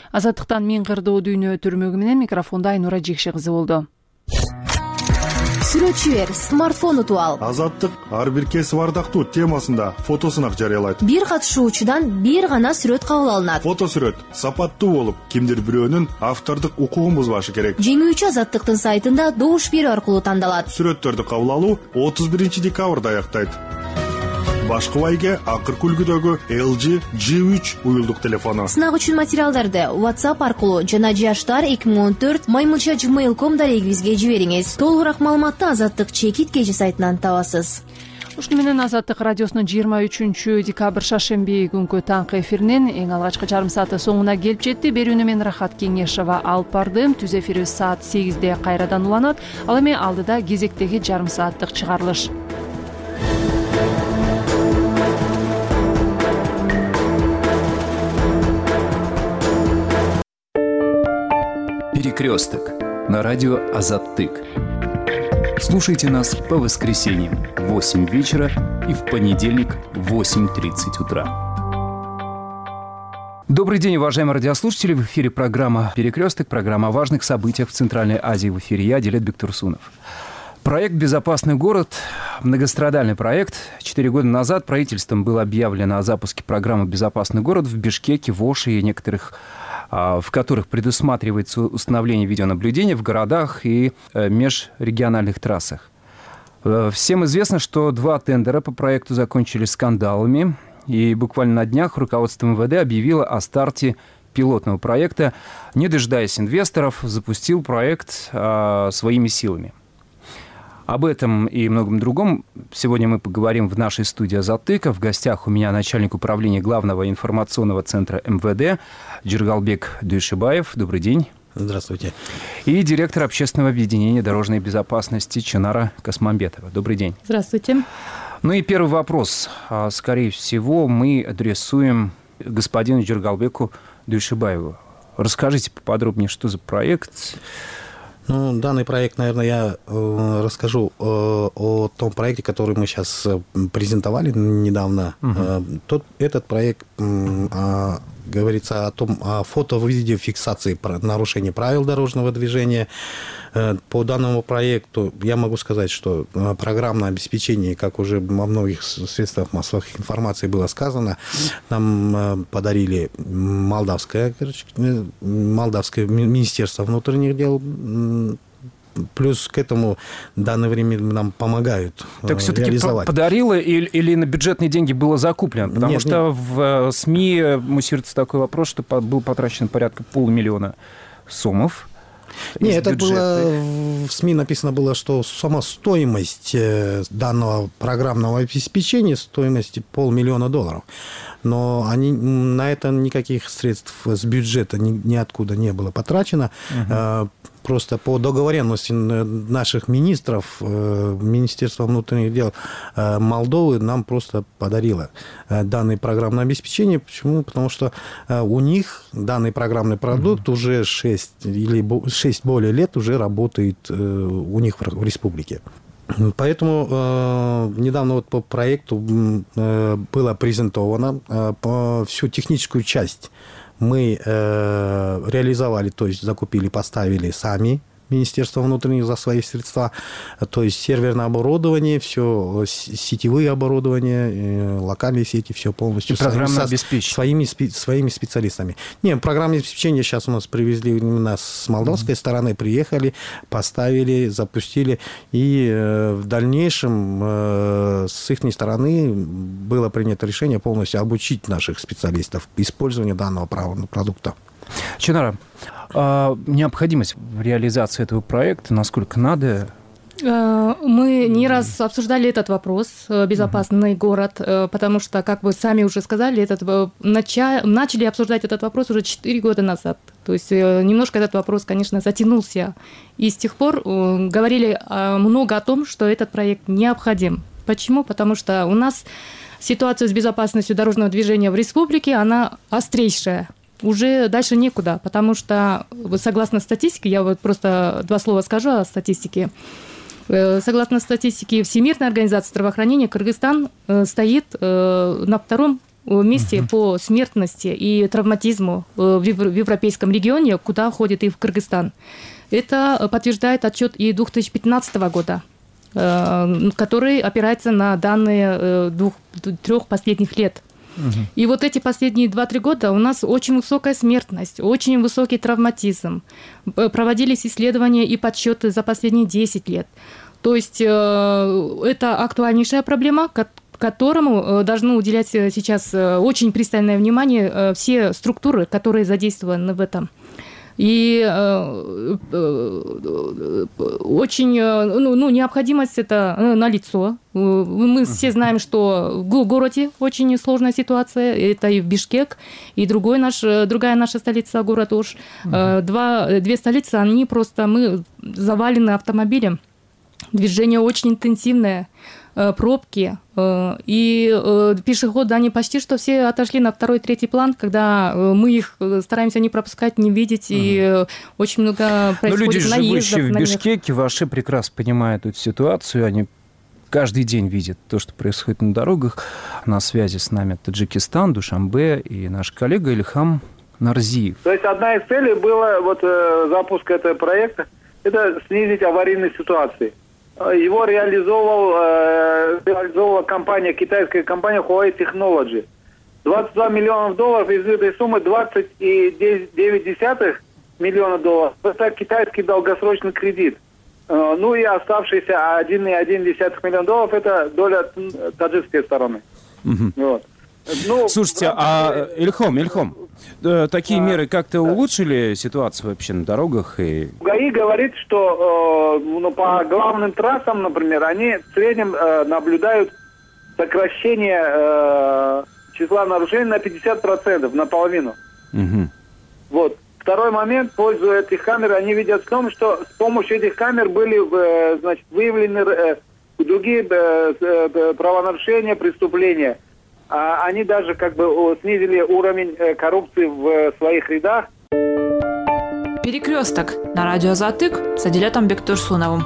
Азаттыктан миң кырдуу дүйнө түрмөгү менен микрофондо Айнура Жекше кызы болду. сүрөтчү бер, смартфон утуп ал. Азаттык ар бир кесип ардактуу темасында фотосунак жарыялайт. Бир катышуучудан бир гана сүрөт кабыл алынат. Фото сүрөт сапаттуу болуп, кимдир бирөөнүн автордук укугун бузбашы керек. Жеңүүчү Азаттыктын сайтында добуш берүү аркылуу тандалат. Сүрөттөрдү кабыл алуу отуз биринчи декабрда аяктайт. Башкы байге акыркы үлгүдөгү эл джи джи үч уюлдук телефону. Сынак үчүн материалдарды WhatsApp аркылуу жана жаштар эки миң он төрт маймылча gmail точка com дарегибизге жибериңиз. Толугураак маалыматты Азаттык чекит кежи сайтынан табасыз. Ушуну менен Азаттык радиосунун жыйырма үчүнчү декабрь шаршемби күнкү таңкы эфиринин эң алгачкы жарым сааты соңуна келип жетти. Берүүнү мен Рахат Кеңешова алып бардым. Түз эфирибиз саат сегизде кайрадан уланат. Ал эми алдыда кезектеги жарым сааттык чыгарылыш. Перекресток на радио Азаттык. Слушайте нас по воскресеньям в восемь вечера и в понедельник в восемь тридцать утра. Добрый день, уважаемые радиослушатели. В эфире программа «Перекресток», программа о важных событиях в Центральной Азии. В эфире я, Дилет Бектурсунов. Проект «Безопасный город» – многострадальный проект. Четыре года назад правительством было объявлено о запуске программы «Безопасный город» в Бишкеке, в Оши и некоторых, в которых предусматривается установление видеонаблюдения в городах и межрегиональных трассах. Всем известно, что два тендера по проекту закончились скандалами, и буквально на днях руководство эм вэ дэ объявило о старте пилотного проекта. Не дожидаясь инвесторов, запустил проект а, своими силами. Об этом и многом другом сегодня мы поговорим в нашей студии «Азаттыка». В гостях у меня начальник управления Главного информационного центра эм вэ дэ Джиргалбек Дюйшибаев. Добрый день. Здравствуйте. И директор общественного объединения дорожной безопасности Чанара Касмамбетова. Добрый день. Здравствуйте. Ну и первый вопрос. Скорее всего, мы адресуем господину Джиргалбеку Дюйшибаеву. Расскажите поподробнее, что за проект. Ну, данный проект, наверное, я э, расскажу э, о том проекте, который мы сейчас презентовали недавно. Угу. Э, тот, этот проект э, э, говорится о том, о фото-видеофиксации нарушений правил дорожного движения. Э, по данному проекту я могу сказать, что э, программное обеспечение, как уже во многих средствах массовой информации было сказано, нам э, подарили молдавское, короче, молдавское Министерство внутренних дел. Плюс к этому в данное время нам помогают так все-таки реализовать. Подарило или, или на бюджетные деньги было закуплено? Потому нет, что нет. в СМИ муссируется такой вопрос, что был потрачен порядка полмиллиона сомов. Нет, это было, в СМИ написано было, что сама стоимость данного программного обеспечения стоимости полмиллиона долларов. Но они, на это никаких средств с бюджета ни, ниоткуда не было потрачено. Угу. Просто по договоренности наших министров, Министерство внутренних дел Молдовы нам просто подарило данное программное обеспечение. Почему? Потому что у них данный программный продукт mm-hmm. уже шесть или шесть более лет уже работает у них в республике. Поэтому э, недавно вот по проекту э, было презентовано э, по всю техническую часть. Мы э, реализовали, то есть закупили, поставили сами Министерство внутренних за свои средства, то есть серверное оборудование, все сетевые оборудования, локальные сети, все полностью и программное обеспечение своими, своими специалистами. Не, программное обеспечение сейчас у нас привезли именно с молдавской mm-hmm. стороны, приехали, поставили, запустили, и э, в дальнейшем э, с их стороны было принято решение полностью обучить наших специалистов использованию данного продукта. Чанара, необходимость в реализации этого проекта, насколько надо? Мы не раз обсуждали этот вопрос, безопасный uh-huh. город, потому что, как вы сами уже сказали, этот, нача... начали обсуждать этот вопрос уже четыре года назад. То есть немножко этот вопрос, конечно, затянулся. И с тех пор говорили много о том, что этот проект необходим. Почему? Потому что у нас ситуация с безопасностью дорожного движения в республике, она острейшая. Уже дальше некуда, потому что, согласно статистике, я вот просто два слова скажу о статистике. Согласно статистике Всемирной организации здравоохранения, Кыргызстан стоит на втором месте uh-huh. по смертности и травматизму в европейском регионе, куда входит и в Кыргызстан. Это подтверждает отчет и две тысячи пятнадцатого года. который опирается на данные двух, трех последних лет. И вот эти последние два-три года у нас очень высокая смертность, очень высокий травматизм. Проводились исследования и подсчеты за последние десять лет. То есть это актуальнейшая проблема, которому должны уделять сейчас очень пристальное внимание все структуры, которые задействованы в этом. И э, э, очень ну, ну, необходимость это налицо. Мы все знаем, что в городе очень сложная ситуация. Это и в Бишкек, и другой наш, другая наша столица, город Ош. Uh-huh. Два, две столицы, они просто, мы завалены автомобилем. Движение очень интенсивное. Пробки, и пешеходы, они почти что все отошли на второй, третий план, когда мы их стараемся не пропускать, не видеть, угу. и очень много происходит наездов. Но люди, живущие в Бишкеке, вообще прекрасно понимают эту ситуацию, они каждый день видят то, что происходит на дорогах. На связи с нами Таджикистан, Душанбе и наш коллега Ильхам Нарзиев. То есть одна из целей была вот запуска этого проекта, это снизить аварийные ситуации. Его реализовал, э, реализовала компания, китайская компания Huawei Technology. двадцать два миллиона долларов, из этой суммы двадцать девять десятых миллиона долларов. Это китайский долгосрочный кредит. Э, ну и оставшиеся один целых одна десятая миллиона долларов это доля таджикской стороны. Угу. Вот. Ну, Слушайте, а Ильхом, Ильхом, такие а, меры как-то да. улучшили ситуацию вообще на дорогах? И... ГАИ говорит, что э, ну, по главным трассам, например, они в среднем э, наблюдают сокращение э, числа нарушений на пятьдесят процентов, наполовину. Угу. Вот. Второй момент, пользуясь этих камер, они видят в том, что с помощью этих камер были э, значит, выявлены э, другие э, э, правонарушения, преступления. Они даже как бы снизили уровень коррупции в своих рядах. Перекресток на радио Азаттык с Адилетом Бектурсуновым.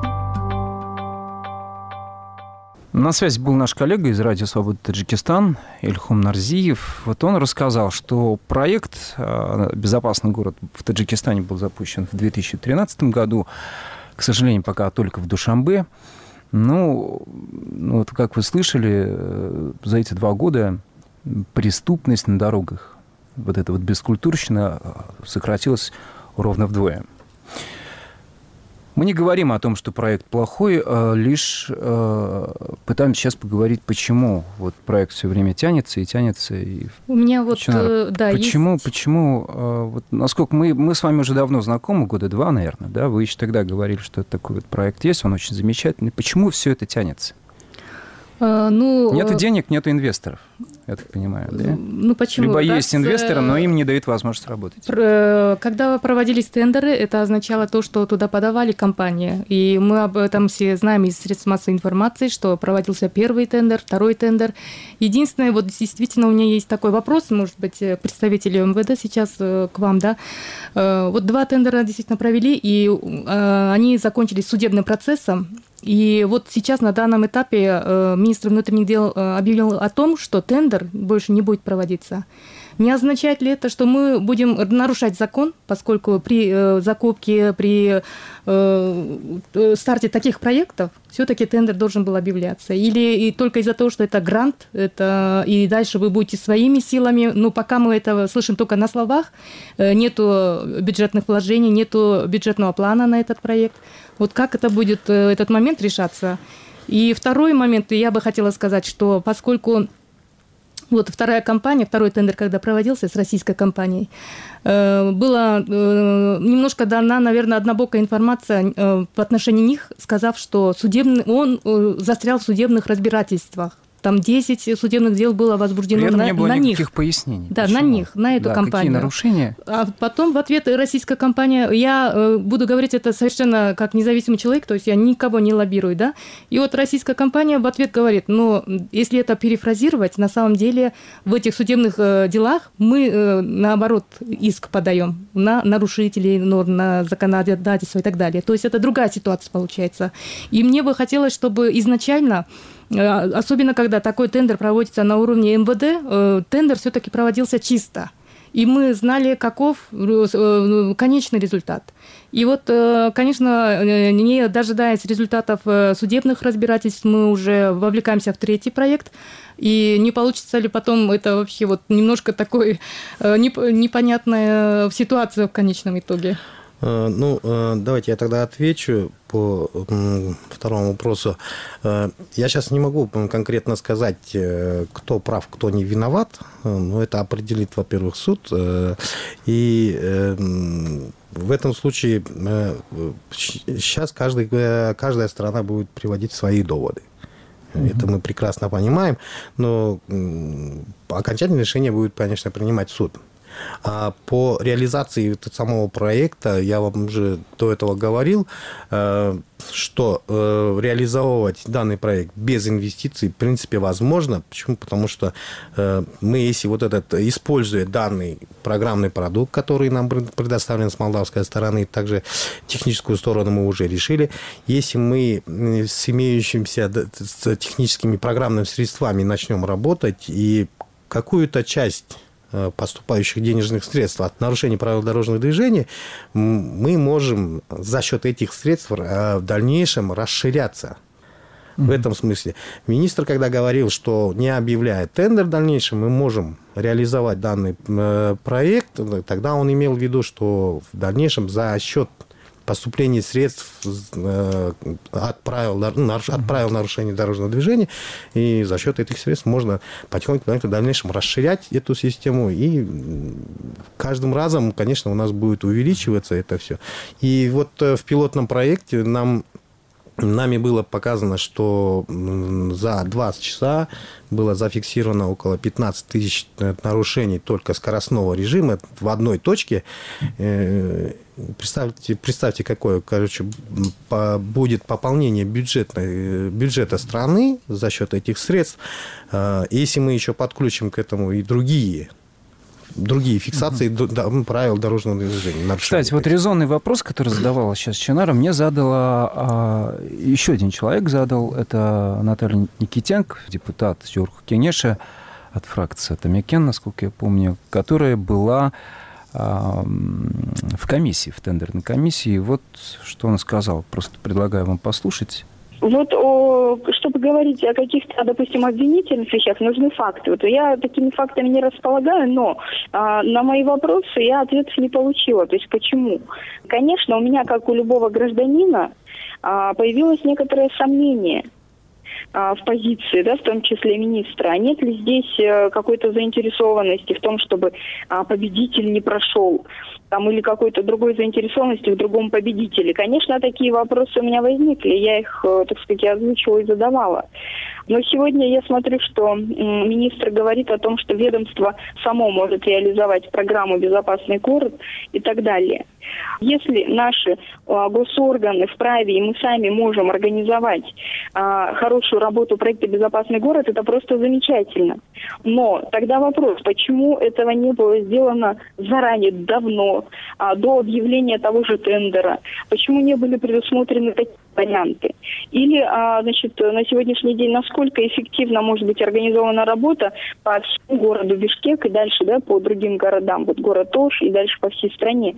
На связи был наш коллега из радио «Свобода Таджикистан» Ильхом Нарзиев. Вот он рассказал, что проект «Безопасный город» в Таджикистане был запущен в две тысячи тринадцатом году. К сожалению, пока только в Душанбе. Ну, вот как вы слышали, за эти два года преступность на дорогах, вот эта вот бескультурщина сократилась ровно вдвое. Мы не говорим о том, что проект плохой, а лишь э, пытаемся сейчас поговорить, почему вот проект все время тянется и тянется. И... У меня вот, э, да, почему, есть... почему, э, вот насколько мы, мы с вами уже давно знакомы, года два, наверное, да, вы еще тогда говорили, что такой вот проект есть, он очень замечательный. Почему все это тянется? А, ну, нету денег, нету инвесторов, я так понимаю, да? Ну, почему? Либо Раз, есть инвесторы, но им не дают возможность работать. Когда проводились тендеры, это означало то, что туда подавали компании. И мы об этом все знаем из средств массовой информации, что проводился первый тендер, второй тендер. Единственное, вот действительно у меня есть такой вопрос, может быть, представители МВД сейчас к вам, да. Вот два тендера действительно провели, и они закончились судебным процессом. И вот сейчас на данном этапе э, министр внутренних дел э, объявил о том, что тендер больше не будет проводиться. Не означает ли это, что мы будем нарушать закон, поскольку при э, закупке, при э, старте таких проектов все-таки тендер должен был объявляться? Или и только из-за того, что это грант, это, и дальше вы будете своими силами, но пока мы это слышим только на словах, э, нету бюджетных вложений, нету бюджетного плана на этот проект. Вот как это будет, э, этот момент решаться? И второй момент, я бы хотела сказать, что поскольку вот вторая компания, второй тендер, когда проводился с российской компанией, была немножко дана, наверное, однобокая информация в отношении них, сказав, что судебный, он застрял в судебных разбирательствах. Там десять судебных дел было возбуждено на, не было на никаких них. пояснений. Да, Почему? на них, на эту да, компанию. Какие нарушения? А потом в ответ российская компания, я э, буду говорить это совершенно как независимый человек, то есть я никого не лоббирую, да. И вот российская компания в ответ говорит, ну, если это перефразировать, на самом деле в этих судебных э, делах мы, э, наоборот, иск подаем на нарушителей норм, на законодательство и так далее. То есть это другая ситуация получается. И мне бы хотелось, чтобы изначально, особенно когда такой тендер проводится на уровне МВД, тендер все-таки проводился чисто. и мы знали, каков конечный результат. И вот, конечно, не дожидаясь результатов судебных разбирательств, мы уже вовлекаемся в третий проект. И не получится ли потом это вообще вот немножко такой непонятная ситуация в конечном итоге? Ну, давайте я тогда отвечу по второму вопросу. Я сейчас не могу конкретно сказать, кто прав, кто не виноват, но это определит, во-первых, суд. И в этом случае сейчас каждый, каждая сторона будет приводить свои доводы. Это мы прекрасно понимаем, но окончательное решение будет, конечно, принимать суд. А по реализации самого проекта, я вам уже до этого говорил, что реализовывать данный проект без инвестиций в принципе возможно. Почему? Потому что мы, если вот этот, используя данный программный продукт, который нам предоставлен с молдавской стороны, также техническую сторону мы уже решили, если мы с имеющимися с техническими программными средствами начнем работать и какую-то часть поступающих денежных средств от нарушения правил дорожного движения, мы можем за счет этих средств в дальнейшем расширяться. В этом смысле. Министр, когда говорил, что не объявляя тендер в дальнейшем, мы можем реализовать данный проект, тогда он имел в виду, что в дальнейшем за счет поступление средств от правил, от правил нарушения дорожного движения, и за счет этих средств можно потихоньку в дальнейшем расширять эту систему, и каждым разом, конечно, у нас будет увеличиваться это все. И вот в пилотном проекте нам Нами было показано, что за двадцать часа было зафиксировано около пятнадцать тысяч нарушений только скоростного режима в одной точке. Представьте, представьте какое, короче, будет пополнение бюджетной, бюджета страны за счет этих средств. Если мы еще подключим к этому и другие другие фиксации uh-huh. правил дорожного движения. Кстати, вот резонный вопрос, который задавала сейчас Чанара, мне задала а, еще один человек задал, это Наталья Никитенко, депутат Жорху-Кенеша от фракции Тамекен, насколько я помню, которая была а, в комиссии, в тендерной комиссии. Вот что она сказала, просто предлагаю вам послушать. Вот, о, чтобы говорить о каких-то, допустим, обвинительных вещах, нужны факты. Вот я такими фактами не располагаю, но а, на мои вопросы я ответов не получила. То есть почему? Конечно, у меня, как у любого гражданина, а, появилось некоторое сомнение а, в позиции, да, в том числе министра. А нет ли здесь а, какой-то заинтересованности в том, чтобы а, победитель не прошел? Там, или какой-то другой заинтересованности в другом победителе. Конечно, такие вопросы у меня возникли, я их, так сказать, озвучивала и задавала. Но сегодня я смотрю, что министр говорит о том, что ведомство само может реализовать программу «Безопасный город» и так далее. Если наши а, госорганы вправе, и мы сами можем организовать а, хорошую работу проекта «Безопасный город», это просто замечательно. Но тогда вопрос, почему этого не было сделано заранее, давно, а, до объявления того же тендера? Почему не были предусмотрены такие варианты? Или, а, значит, на сегодняшний день насколько эффективно может быть организована работа по всему городу Бишкек и дальше, да, по другим городам, вот город Ош и дальше по всей стране,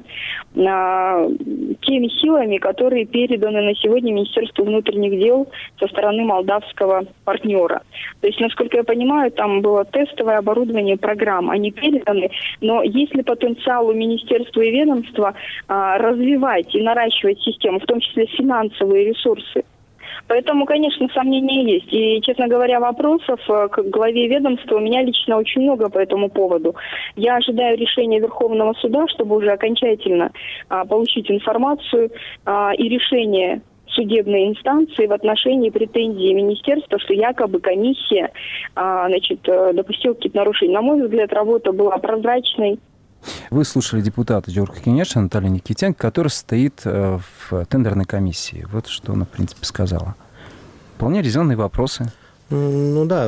а, теми силами, которые переданы на сегодня Министерству внутренних дел со стороны молдавского партнера. То есть, насколько я понимаю, там было тестовое оборудование программ, они переданы, но есть ли потенциал у министерства и ведомства а, развивать и наращивать систему, в том числе финансовые ресурсы? Поэтому, конечно, сомнения есть. И, честно говоря, вопросов к главе ведомства у меня лично очень много по этому поводу. Я ожидаю решения Верховного суда, чтобы уже окончательно а, получить информацию а, и решение судебной инстанции в отношении претензий министерства, что якобы комиссия а, значит, допустила какие-то нарушения. На мой взгляд, работа была прозрачной. Вы слушали депутата Жорху-Кенеша Наталью Никитенко, которая стоит в тендерной комиссии. Вот что она, в принципе, сказала. Вполне резонные вопросы. Ну да,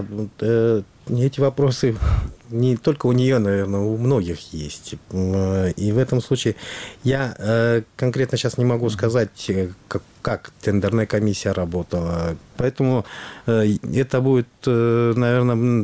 эти вопросы не только у нее, наверное, у многих есть. И в этом случае я конкретно сейчас не могу сказать, как, как тендерная комиссия работала. Поэтому это будет, наверное,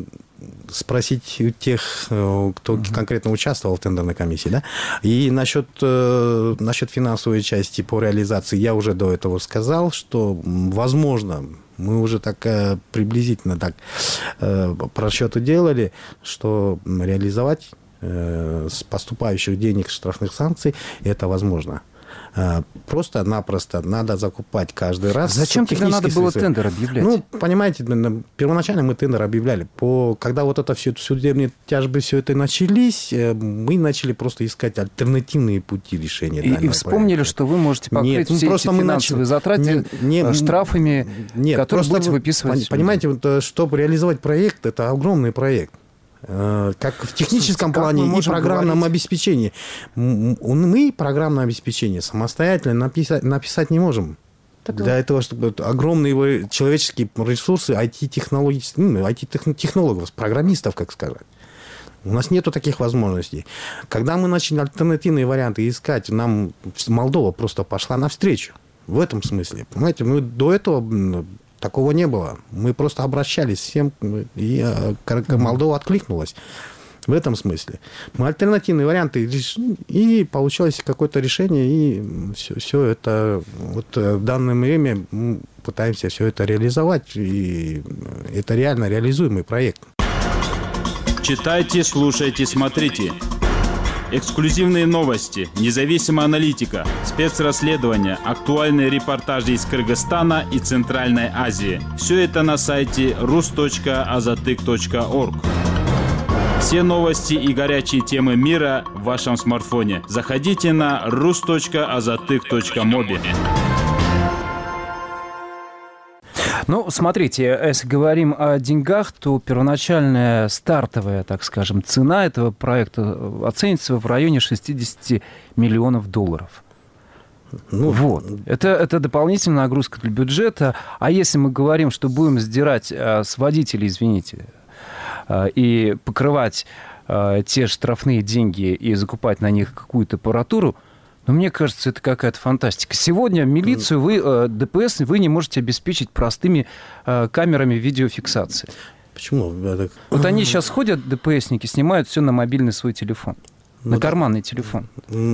спросить у тех, кто uh-huh. конкретно участвовал в тендерной комиссии, да. И насчет, насчет финансовой части по реализации я уже до этого сказал, что, возможно, мы уже так приблизительно так просчеты делали, что реализовать с поступающих денег штрафных санкций это возможно. Просто-напросто надо закупать каждый раз. Зачем тогда надо было средства. Тендер объявлять? Ну, понимаете, первоначально мы тендер объявляли. По, когда вот это все, судебные тяжбы, все это начались, мы начали просто искать альтернативные пути решения. И, и вспомнили, проекта. Что вы можете покрыть нет, все просто эти финансовые начали... затраты не, не, штрафами, нет, которые будете выписывать. Понимаете, вот, чтобы реализовать проект, это огромный проект. Как в техническом как плане и программном говорить? Обеспечении. Мы программное обеспечение самостоятельно написать, написать не можем. Так Для вот. этого, чтобы огромные человеческие ресурсы ай ти-технологий, ну, ай ти-технологов, программистов, как сказать. У нас нету таких возможностей. Когда мы начали альтернативные варианты искать, нам Молдова просто пошла навстречу. В этом смысле. Понимаете, мы до этого... Такого не было. Мы просто обращались всем, и Молдова откликнулась. В этом смысле. Мы альтернативные варианты, и получилось какое-то решение, и все, все это вот в данное время мы пытаемся все это реализовать, и это реально реализуемый проект. Читайте, слушайте, смотрите. Эксклюзивные новости, независимая аналитика, спецрасследования, актуальные репортажи из Кыргызстана и Центральной Азии. Все это на сайте рус точка азатык точка орг. Все новости и горячие темы мира в вашем смартфоне. Заходите на рус точка азатык точка моби. Ну, смотрите, если говорим о деньгах, то первоначальная стартовая, так скажем, цена этого проекта оценится в районе шестьдесят миллионов долларов. Ну, вот. Это, это дополнительная нагрузка для бюджета. А если мы говорим, что будем сдирать с водителей, извините, и покрывать те штрафные деньги и закупать на них какую-то аппаратуру, но мне кажется, это какая-то фантастика. Сегодня милицию вы, ДПС, вы не можете обеспечить простыми камерами видеофиксации. Почему? Вот они сейчас ходят, ДПСники, снимают все на мобильный свой телефон. Ну, на карманный да. телефон.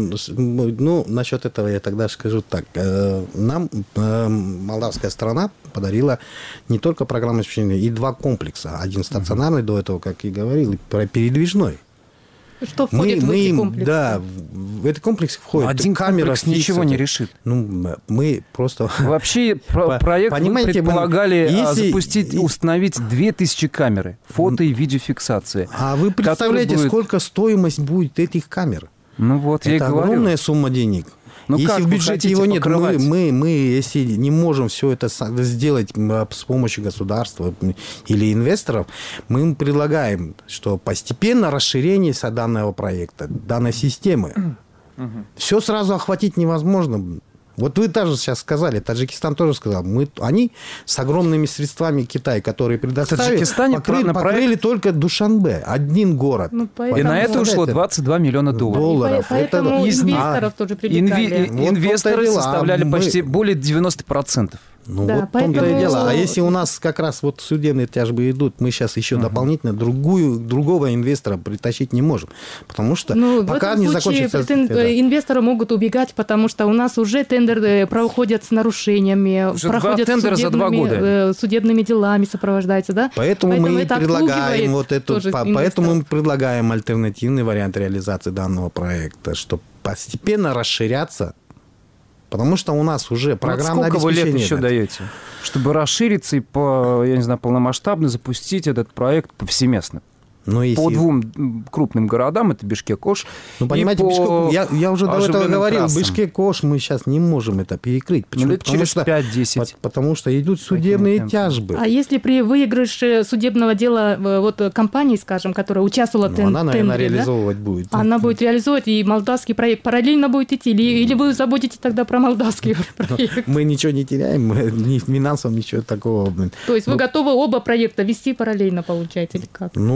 Ну, насчет этого я тогда скажу так. Нам молдавская сторона подарила не только программное обеспечение, и два комплекса. Один стационарный, uh-huh. до этого, как и говорил, и передвижной. Что входит мы, в эти комплексы? Да, в этот комплекс входит один камера, комплекс ничего не решит. Ну, мы просто... Вообще проект вы предполагали если... запустить, установить две тысячи камер, фото и видеофиксации. А вы представляете, будет... сколько стоимость будет этих камер? Ну вот, это я и говорю. Это огромная сумма денег. Ну, если в бюджете его нет, мы, мы, мы, если не можем все это сделать с помощью государства или инвесторов, мы им предлагаем, что постепенно расширение данного проекта, данной системы. Угу. Все сразу охватить невозможно. Вот вы тоже сейчас сказали, Таджикистан тоже сказал, мы, они с огромными средствами Китая, которые предоставили, покрыли, покрыли только Душанбе, один город. Ну, и на это ушло двадцать два миллиона долларов. долларов. Поэтому это... инвесторов а, тоже привлекали. Инве... Вот инвесторы дело, составляли а почти мы... более девяносто процентов. Ну, да, вот поэтому... в том-то и дело. А если у нас как раз вот судебные тяжбы идут, мы сейчас еще uh-huh. дополнительно другую, другого инвестора притащить не можем. Потому что ну, пока не закончится... Претен... Это... Инвесторы могут убегать, потому что у нас уже тендеры проходят с нарушениями, уже проходят тендера за два года. Судебными делами сопровождаются. Да? Поэтому, поэтому мы предлагаем вот эту... Поэтому мы предлагаем альтернативный вариант реализации данного проекта, чтобы постепенно расширяться. Потому что у нас уже программное вот обеспечение. Сколько вы лет еще даете, чтобы расшириться и по, я не знаю, полномасштабно запустить этот проект повсеместно? Но если... По двум крупным городам, это Бишкек-Ош. Ну, понимаете, по... Бишкек, я, я уже до этого говорил, Бишкек-Ош мы сейчас не можем это перекрыть. Почему? Ну, потому через что, пять-десять. Потому что идут судебные тяжбы. А если при выигрыше судебного дела вот компании, скажем, которая участвовала в ну, она, наверное, тендере, реализовывать да? будет. Она будет реализовывать, и молдавский проект параллельно будет идти. Или, или вы забудете тогда про молдавский проект? Мы ничего не теряем, мы ни финансово ничего такого. То есть вы готовы оба проекта вести параллельно, получается, или как? Ну,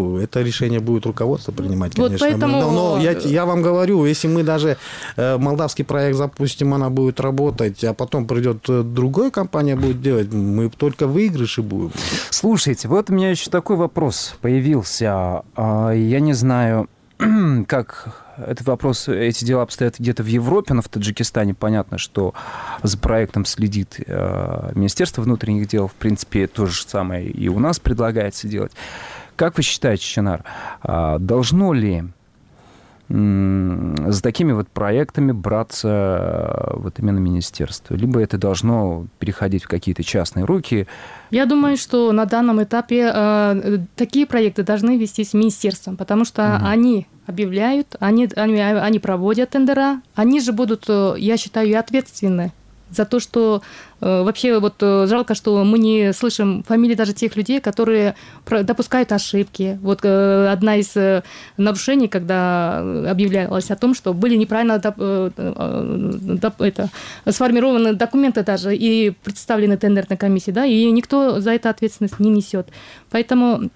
ну, это решение будет руководство принимать, конечно. Вот поэтому... Но, но я, я вам говорю, если мы даже э, молдавский проект запустим, она будет работать, а потом придет другая компания будет делать, мы только в выигрыше будем. Слушайте, вот у меня еще такой вопрос появился. Я не знаю, как этот вопрос, эти дела обстоят где-то в Европе, но в Таджикистане понятно, что за проектом следит Министерство внутренних дел. В принципе, то же самое и у нас предлагается делать. Как вы считаете, Чанар, должно ли за такими вот проектами браться вот именно министерство? Либо это должно переходить в какие-то частные руки? Я думаю, что на данном этапе э, такие проекты должны вестись министерством, потому что mm-hmm. они объявляют, они, они, они проводят тендера, они же будут, я считаю, и ответственны за то, что э, вообще вот э, жалко, что мы не слышим фамилии даже тех людей, которые допускают ошибки. Вот э, одна из э, нарушений, когда объявлялось о том, что были неправильно доп, э, доп, это, сформированы документы даже и представлены тендерной комиссии, да, и никто за это ответственность не несет. Поэтому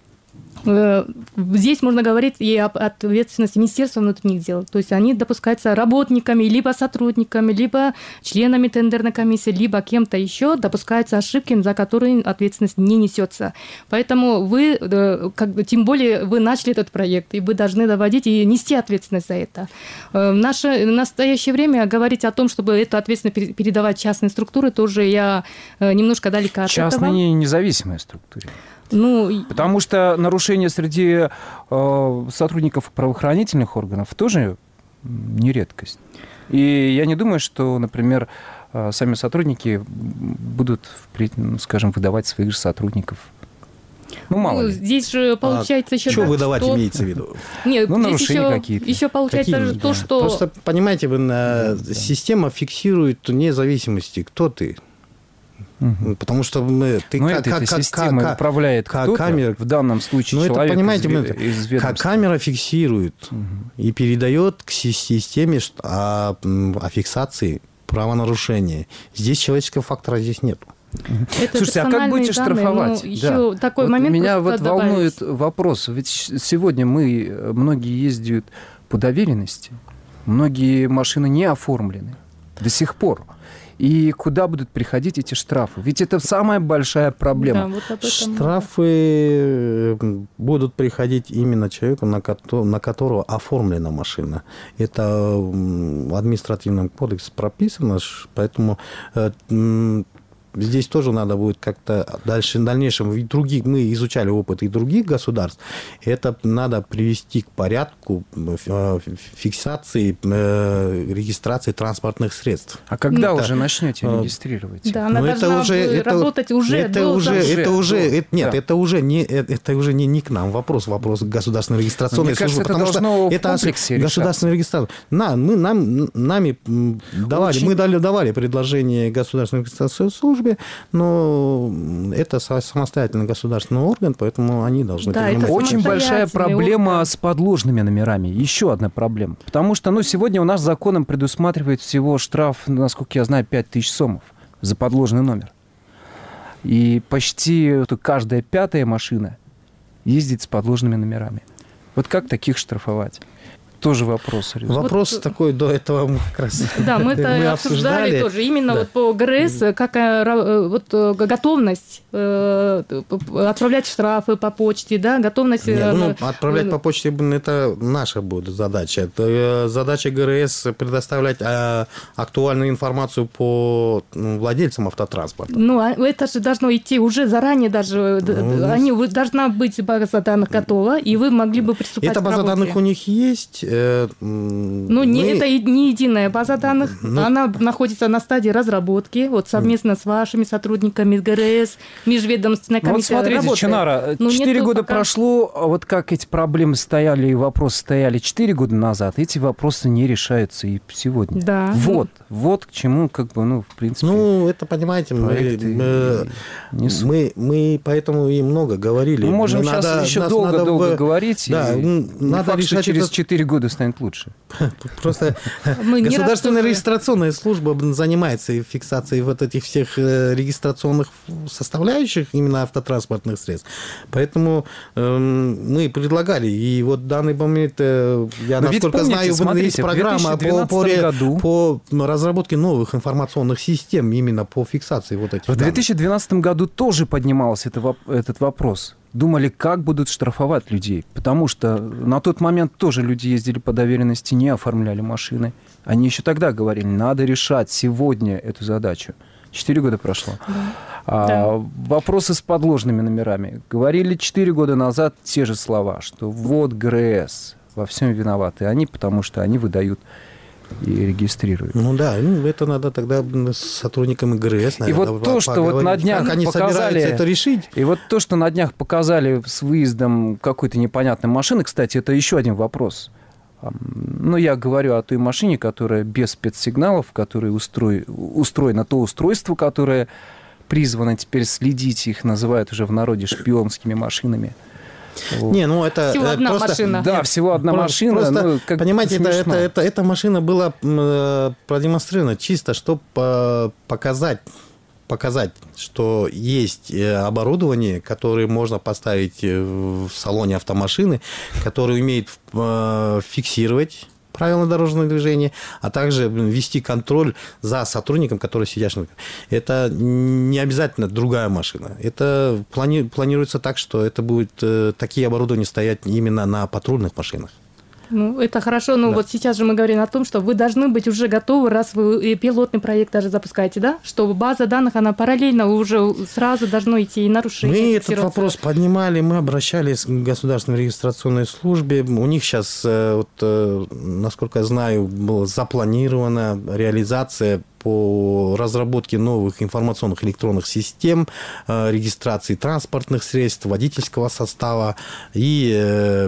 здесь можно говорить и об ответственности Министерства внутренних дел. То есть они допускаются работниками, либо сотрудниками, либо членами тендерной комиссии, либо кем-то еще допускаются ошибки, за которые ответственность не несется. Поэтому вы, как бы, тем более вы начали этот проект, и вы должны доводить и нести ответственность за это. В наше в настоящее время говорить о том, чтобы эту ответственность передавать частные структуры, тоже я немножко далека от Частные этого. Частные независимые структуры. Ну, Потому что нарушения среди э, сотрудников правоохранительных органов тоже не редкость. И я не думаю, что, например, э, сами сотрудники будут, скажем, выдавать своих же сотрудников. Ну, мало ну, ли. Здесь же получается а еще... Что так, выдавать что... имеется в виду? Нет, ну, здесь еще, какие-то. еще получается Какие? же то, что... Просто, понимаете, система фиксирует независимости. Кто ты? Угу. Потому что мы, ты ну, как, эта как, система как, управляет как кто-то, камера, в данном случае ну, человек это, понимаете, из, из как камера фиксирует угу. и передает к системе о, о фиксации правонарушения. Здесь человеческого фактора здесь нет. Это Слушайте, а как будете данные, штрафовать? Ну, еще да. такой вот момент меня вот добавить. волнует вопрос. Ведь сегодня мы, многие ездят по доверенности, многие машины не оформлены до сих пор. И куда будут приходить эти штрафы? Ведь это самая большая проблема. Да, вот об этом... Штрафы будут приходить именно человеку, на, ко- на которого оформлена машина. Это в административном кодексе прописано, поэтому здесь тоже надо будет как-то дальше, в дальнейшем, в других, мы изучали опыт и других государств, это надо привести к порядку фиксации, регистрации транспортных средств. А когда это, уже начнете регистрировать? Да, она должна это уже, это, работать уже это до уже, это уже, до, это, нет, да. это уже не, это уже не, не к нам вопрос, вопрос государственной регистрационной Мне кажется, службы, это потому должно что в это комплексе государственная регистрация. На, мы нам нами давали, Очень... мы дали давали предложение государственной регистрационной службы, но это самостоятельный государственный орган, поэтому они должны... Да, очень большая проблема орган. С подложными номерами. Еще одна проблема. Потому что ну, сегодня у нас законом предусматривает всего штраф, насколько я знаю, пять тысяч сомов за подложный номер. И почти каждая пятая машина ездит с подложными номерами. Вот как таких штрафовать? Тоже вопрос. Вопрос вот, такой до этого мы как раз да, мы это мы обсуждали, обсуждали тоже. Именно да. вот по ГРС, как вот, готовность э, отправлять штрафы по почте, да, готовность... Нет, ну, отправлять по почте это наша будет задача. Это задача ГРС предоставлять актуальную информацию по владельцам автотранспорта. Ну, это же должно идти уже заранее даже. Ну, они, должна быть база данных готова, и вы могли бы приступать эта к работе. Эта база данных у них есть. Ну, не, мы... это не единая база данных. Ну... Она находится на стадии разработки. Вот совместно с вашими сотрудниками ГРС, межведомственная комиссия. Ну, вот смотрите, работает. Чанара, четыре года пока... прошло, вот как эти проблемы стояли и вопросы стояли четыре года назад, эти вопросы не решаются и сегодня. Да. Вот, вот к чему, как бы, ну, в принципе... Ну, это, понимаете, мы, мы, мы, мы поэтому и много говорили. Мы можем мы сейчас надо, еще долго-долго надо, говорить. Да, и надо факт, решать через этот... четыре года году станет лучше. Просто государственная регистрационная служба занимается фиксацией вот этих всех регистрационных составляющих именно автотранспортных средств. Поэтому э, мы предлагали, и вот в данный момент, э, я Но насколько помните, знаю, смотрите, есть программа по, по, году... по разработке новых информационных систем именно по фиксации вот этих В две тысячи двенадцатом году тоже поднимался это, этот вопрос. Думали, как будут штрафовать людей, потому что на тот момент тоже люди ездили по доверенности, не оформляли машины. Они еще тогда говорили, надо решать сегодня эту задачу. Четыре года прошло. Да. А, да. Вопросы с подложными номерами. Говорили четыре года назад те же слова, что вот ГРЭС во всем виноваты они, потому что они выдают и регистрируют. Ну да, ну, это надо тогда с сотрудниками ГРЭС, наверное, и вот то, что вот на днях как они показали, это решить. И вот то, что на днях показали с выездом какой-то непонятной машины, кстати, это еще один вопрос. Ну, я говорю о той машине, которая без спецсигналов, которая устроена, устроено то устройство, которое призвано теперь следить, их называют уже в народе шпионскими машинами. Вот. Не, ну это всего одна просто, машина. Да, всего одна просто, машина. Просто, ну, как понимаете, это, это, это, эта машина была э, продемонстрирована чисто, чтобы э, показать, показать, что есть оборудование, которое можно поставить в салоне автомашины, которое умеет э, фиксировать правила дорожного движения, а также вести контроль за сотрудником, который сидящий. Это не обязательно другая машина. Это плани- планируется так, что это будет э, такие оборудования стоять именно на патрульных машинах. Ну, это хорошо, но да. Вот сейчас же мы говорим о том, что вы должны быть уже готовы, раз вы пилотный проект даже запускаете, да? Что база данных, она параллельно уже сразу должно идти и нарушение. Мы этот вопрос поднимали, мы обращались к государственной регистрационной службе. У них сейчас, вот, насколько я знаю, была запланирована реализация по разработке новых информационных электронных систем, регистрации транспортных средств, водительского состава и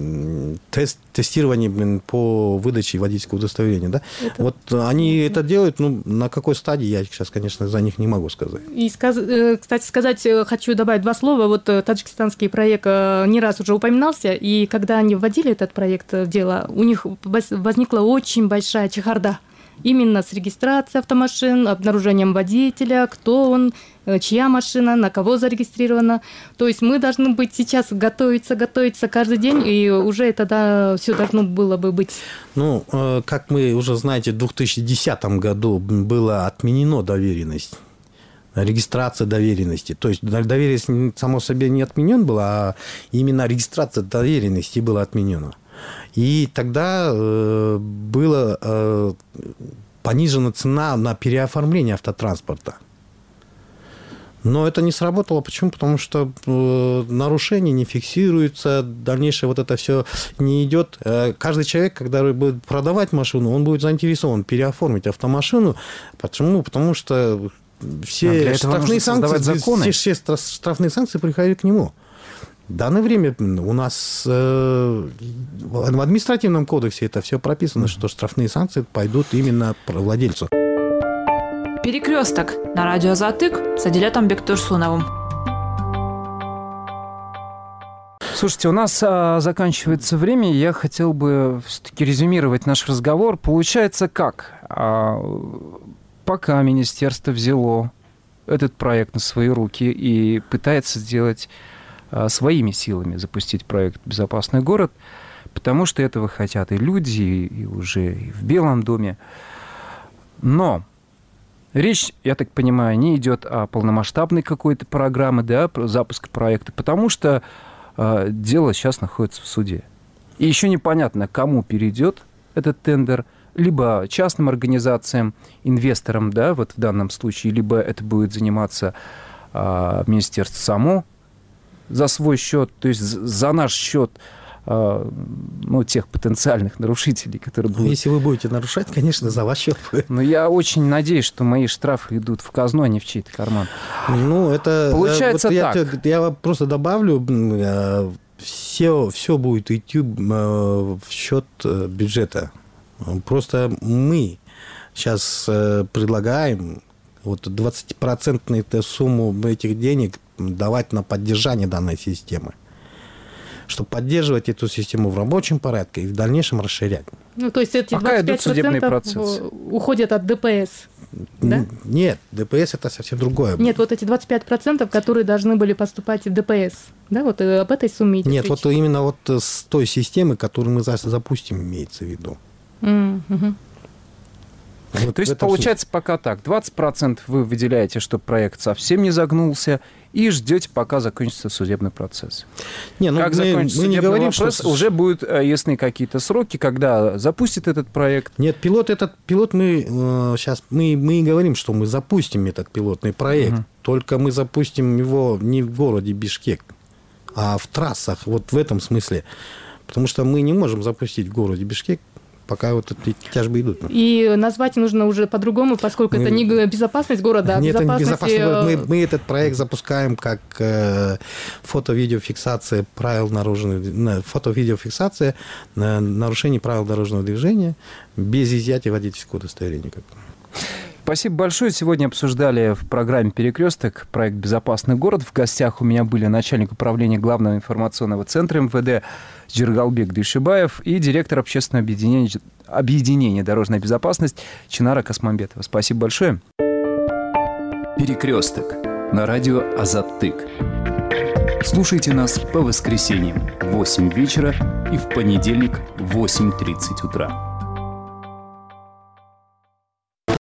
тест, тестирование по выдаче водительского удостоверения. Да? Это... Вот они это делают, ну, на какой стадии, я сейчас, конечно, за них не могу сказать. И, кстати, сказать, хочу добавить два слова. Вот таджикистанский проект не раз уже упоминался, и когда они вводили этот проект в дело, у них возникла очень большая чехарда. Именно с регистрацией автомашин, обнаружением водителя, кто он, чья машина, на кого зарегистрирована. То есть мы должны быть сейчас готовиться, готовиться каждый день, и уже тогда все должно было бы быть. Ну, как мы уже знаете, в две тысячи десятом году была отменена доверенность. Регистрация доверенности. То есть доверенность, само собой, не отменена была, а именно регистрация доверенности была отменена. И тогда э, была э, понижена цена на переоформление автотранспорта. Но это не сработало. Почему? Потому что э, нарушения не фиксируются, дальнейшее вот это все не идет. Э, каждый человек, когда будет продавать машину, он будет заинтересован переоформить автомашину. Почему? Потому что все штрафные санкции, все, все штрафные санкции приходят к нему. В данное время у нас э, в административном кодексе это все прописано, что штрафные санкции пойдут именно владельцу. Перекресток на радио Азаттык с Адилетом Бектурсуновым. Слушайте, у нас а, заканчивается время. Я хотел бы все-таки резюмировать наш разговор. Получается как? А, пока министерство взяло этот проект на свои руки и пытается сделать своими силами запустить проект «Безопасный город», потому что этого хотят и люди, и уже и в Белом доме. Но речь, я так понимаю, не идет о полномасштабной какой-то программе, да, запуска проекта, потому что э, дело сейчас находится в суде. И еще непонятно, кому перейдет этот тендер, либо частным организациям, инвесторам, да, вот в данном случае, либо это будет заниматься э, министерство само, за свой счет, то есть за наш счет, ну, тех потенциальных нарушителей, которые будут... Если вы будете нарушать, конечно, за ваш счет. Но я очень надеюсь, что мои штрафы идут в казну, а не в чей-то карман. Ну, это... Получается вот так. Я, я просто добавлю, все, все будет идти в счет бюджета. Просто мы сейчас предлагаем вот двадцатипроцентную сумму этих денег давать на поддержание данной системы. чтобы поддерживать эту систему в рабочем порядке и в дальнейшем расширять. Ну, то есть эти Пока идут двадцать пять судебные процентов процессы. уходят от ДПС, да? Нет, ДПС это совсем другое. Нет, вот эти двадцать пять процентов, которые должны были поступать в ДПС, да, вот об этой сумме идет Нет, речь. вот именно вот с той системы, которую мы за- запустим, имеется в виду. М-м-м. Вот То есть в этом получается пока так, двадцать процентов вы выделяете, чтобы проект совсем не загнулся, и ждете, пока закончится судебный процесс. Не, ну, как мы- закончится мы не судебный говорим, вопрос, что- уже будут э, ясны какие-то сроки, когда запустит этот проект. Нет, пилот этот пилот мы э, сейчас мы мы и говорим, что мы запустим этот пилотный проект. Мгм. Только мы запустим его не в городе Бишкек, а в трассах. Вот в этом смысле, потому что мы не можем запустить в городе Бишкек, пока вот эти тяжбы идут. И назвать нужно уже по-другому, поскольку Мы- это не безопасность города, а Нет, это не безопасность... безопасный город. э, Мы, мы этот проект запускаем как э, фото-видеофиксация правил наружного на- фото-видеофиксация на нарушений правил дорожного движения без изъятия водительского удостоверения. Как бы. Спасибо большое. Сегодня обсуждали в программе «Перекресток» проект «Безопасный город». В гостях у меня были начальник управления Главного информационного центра эм вэ дэ Джергалбек Дюйшибаев и директор общественного объединения, объединения «Дорожная безопасность» Чинара Касмамбетова. Спасибо большое. «Перекресток» на радио «Азаттык». Слушайте нас по воскресеньям в восемь вечера и в понедельник в восемь тридцать утра.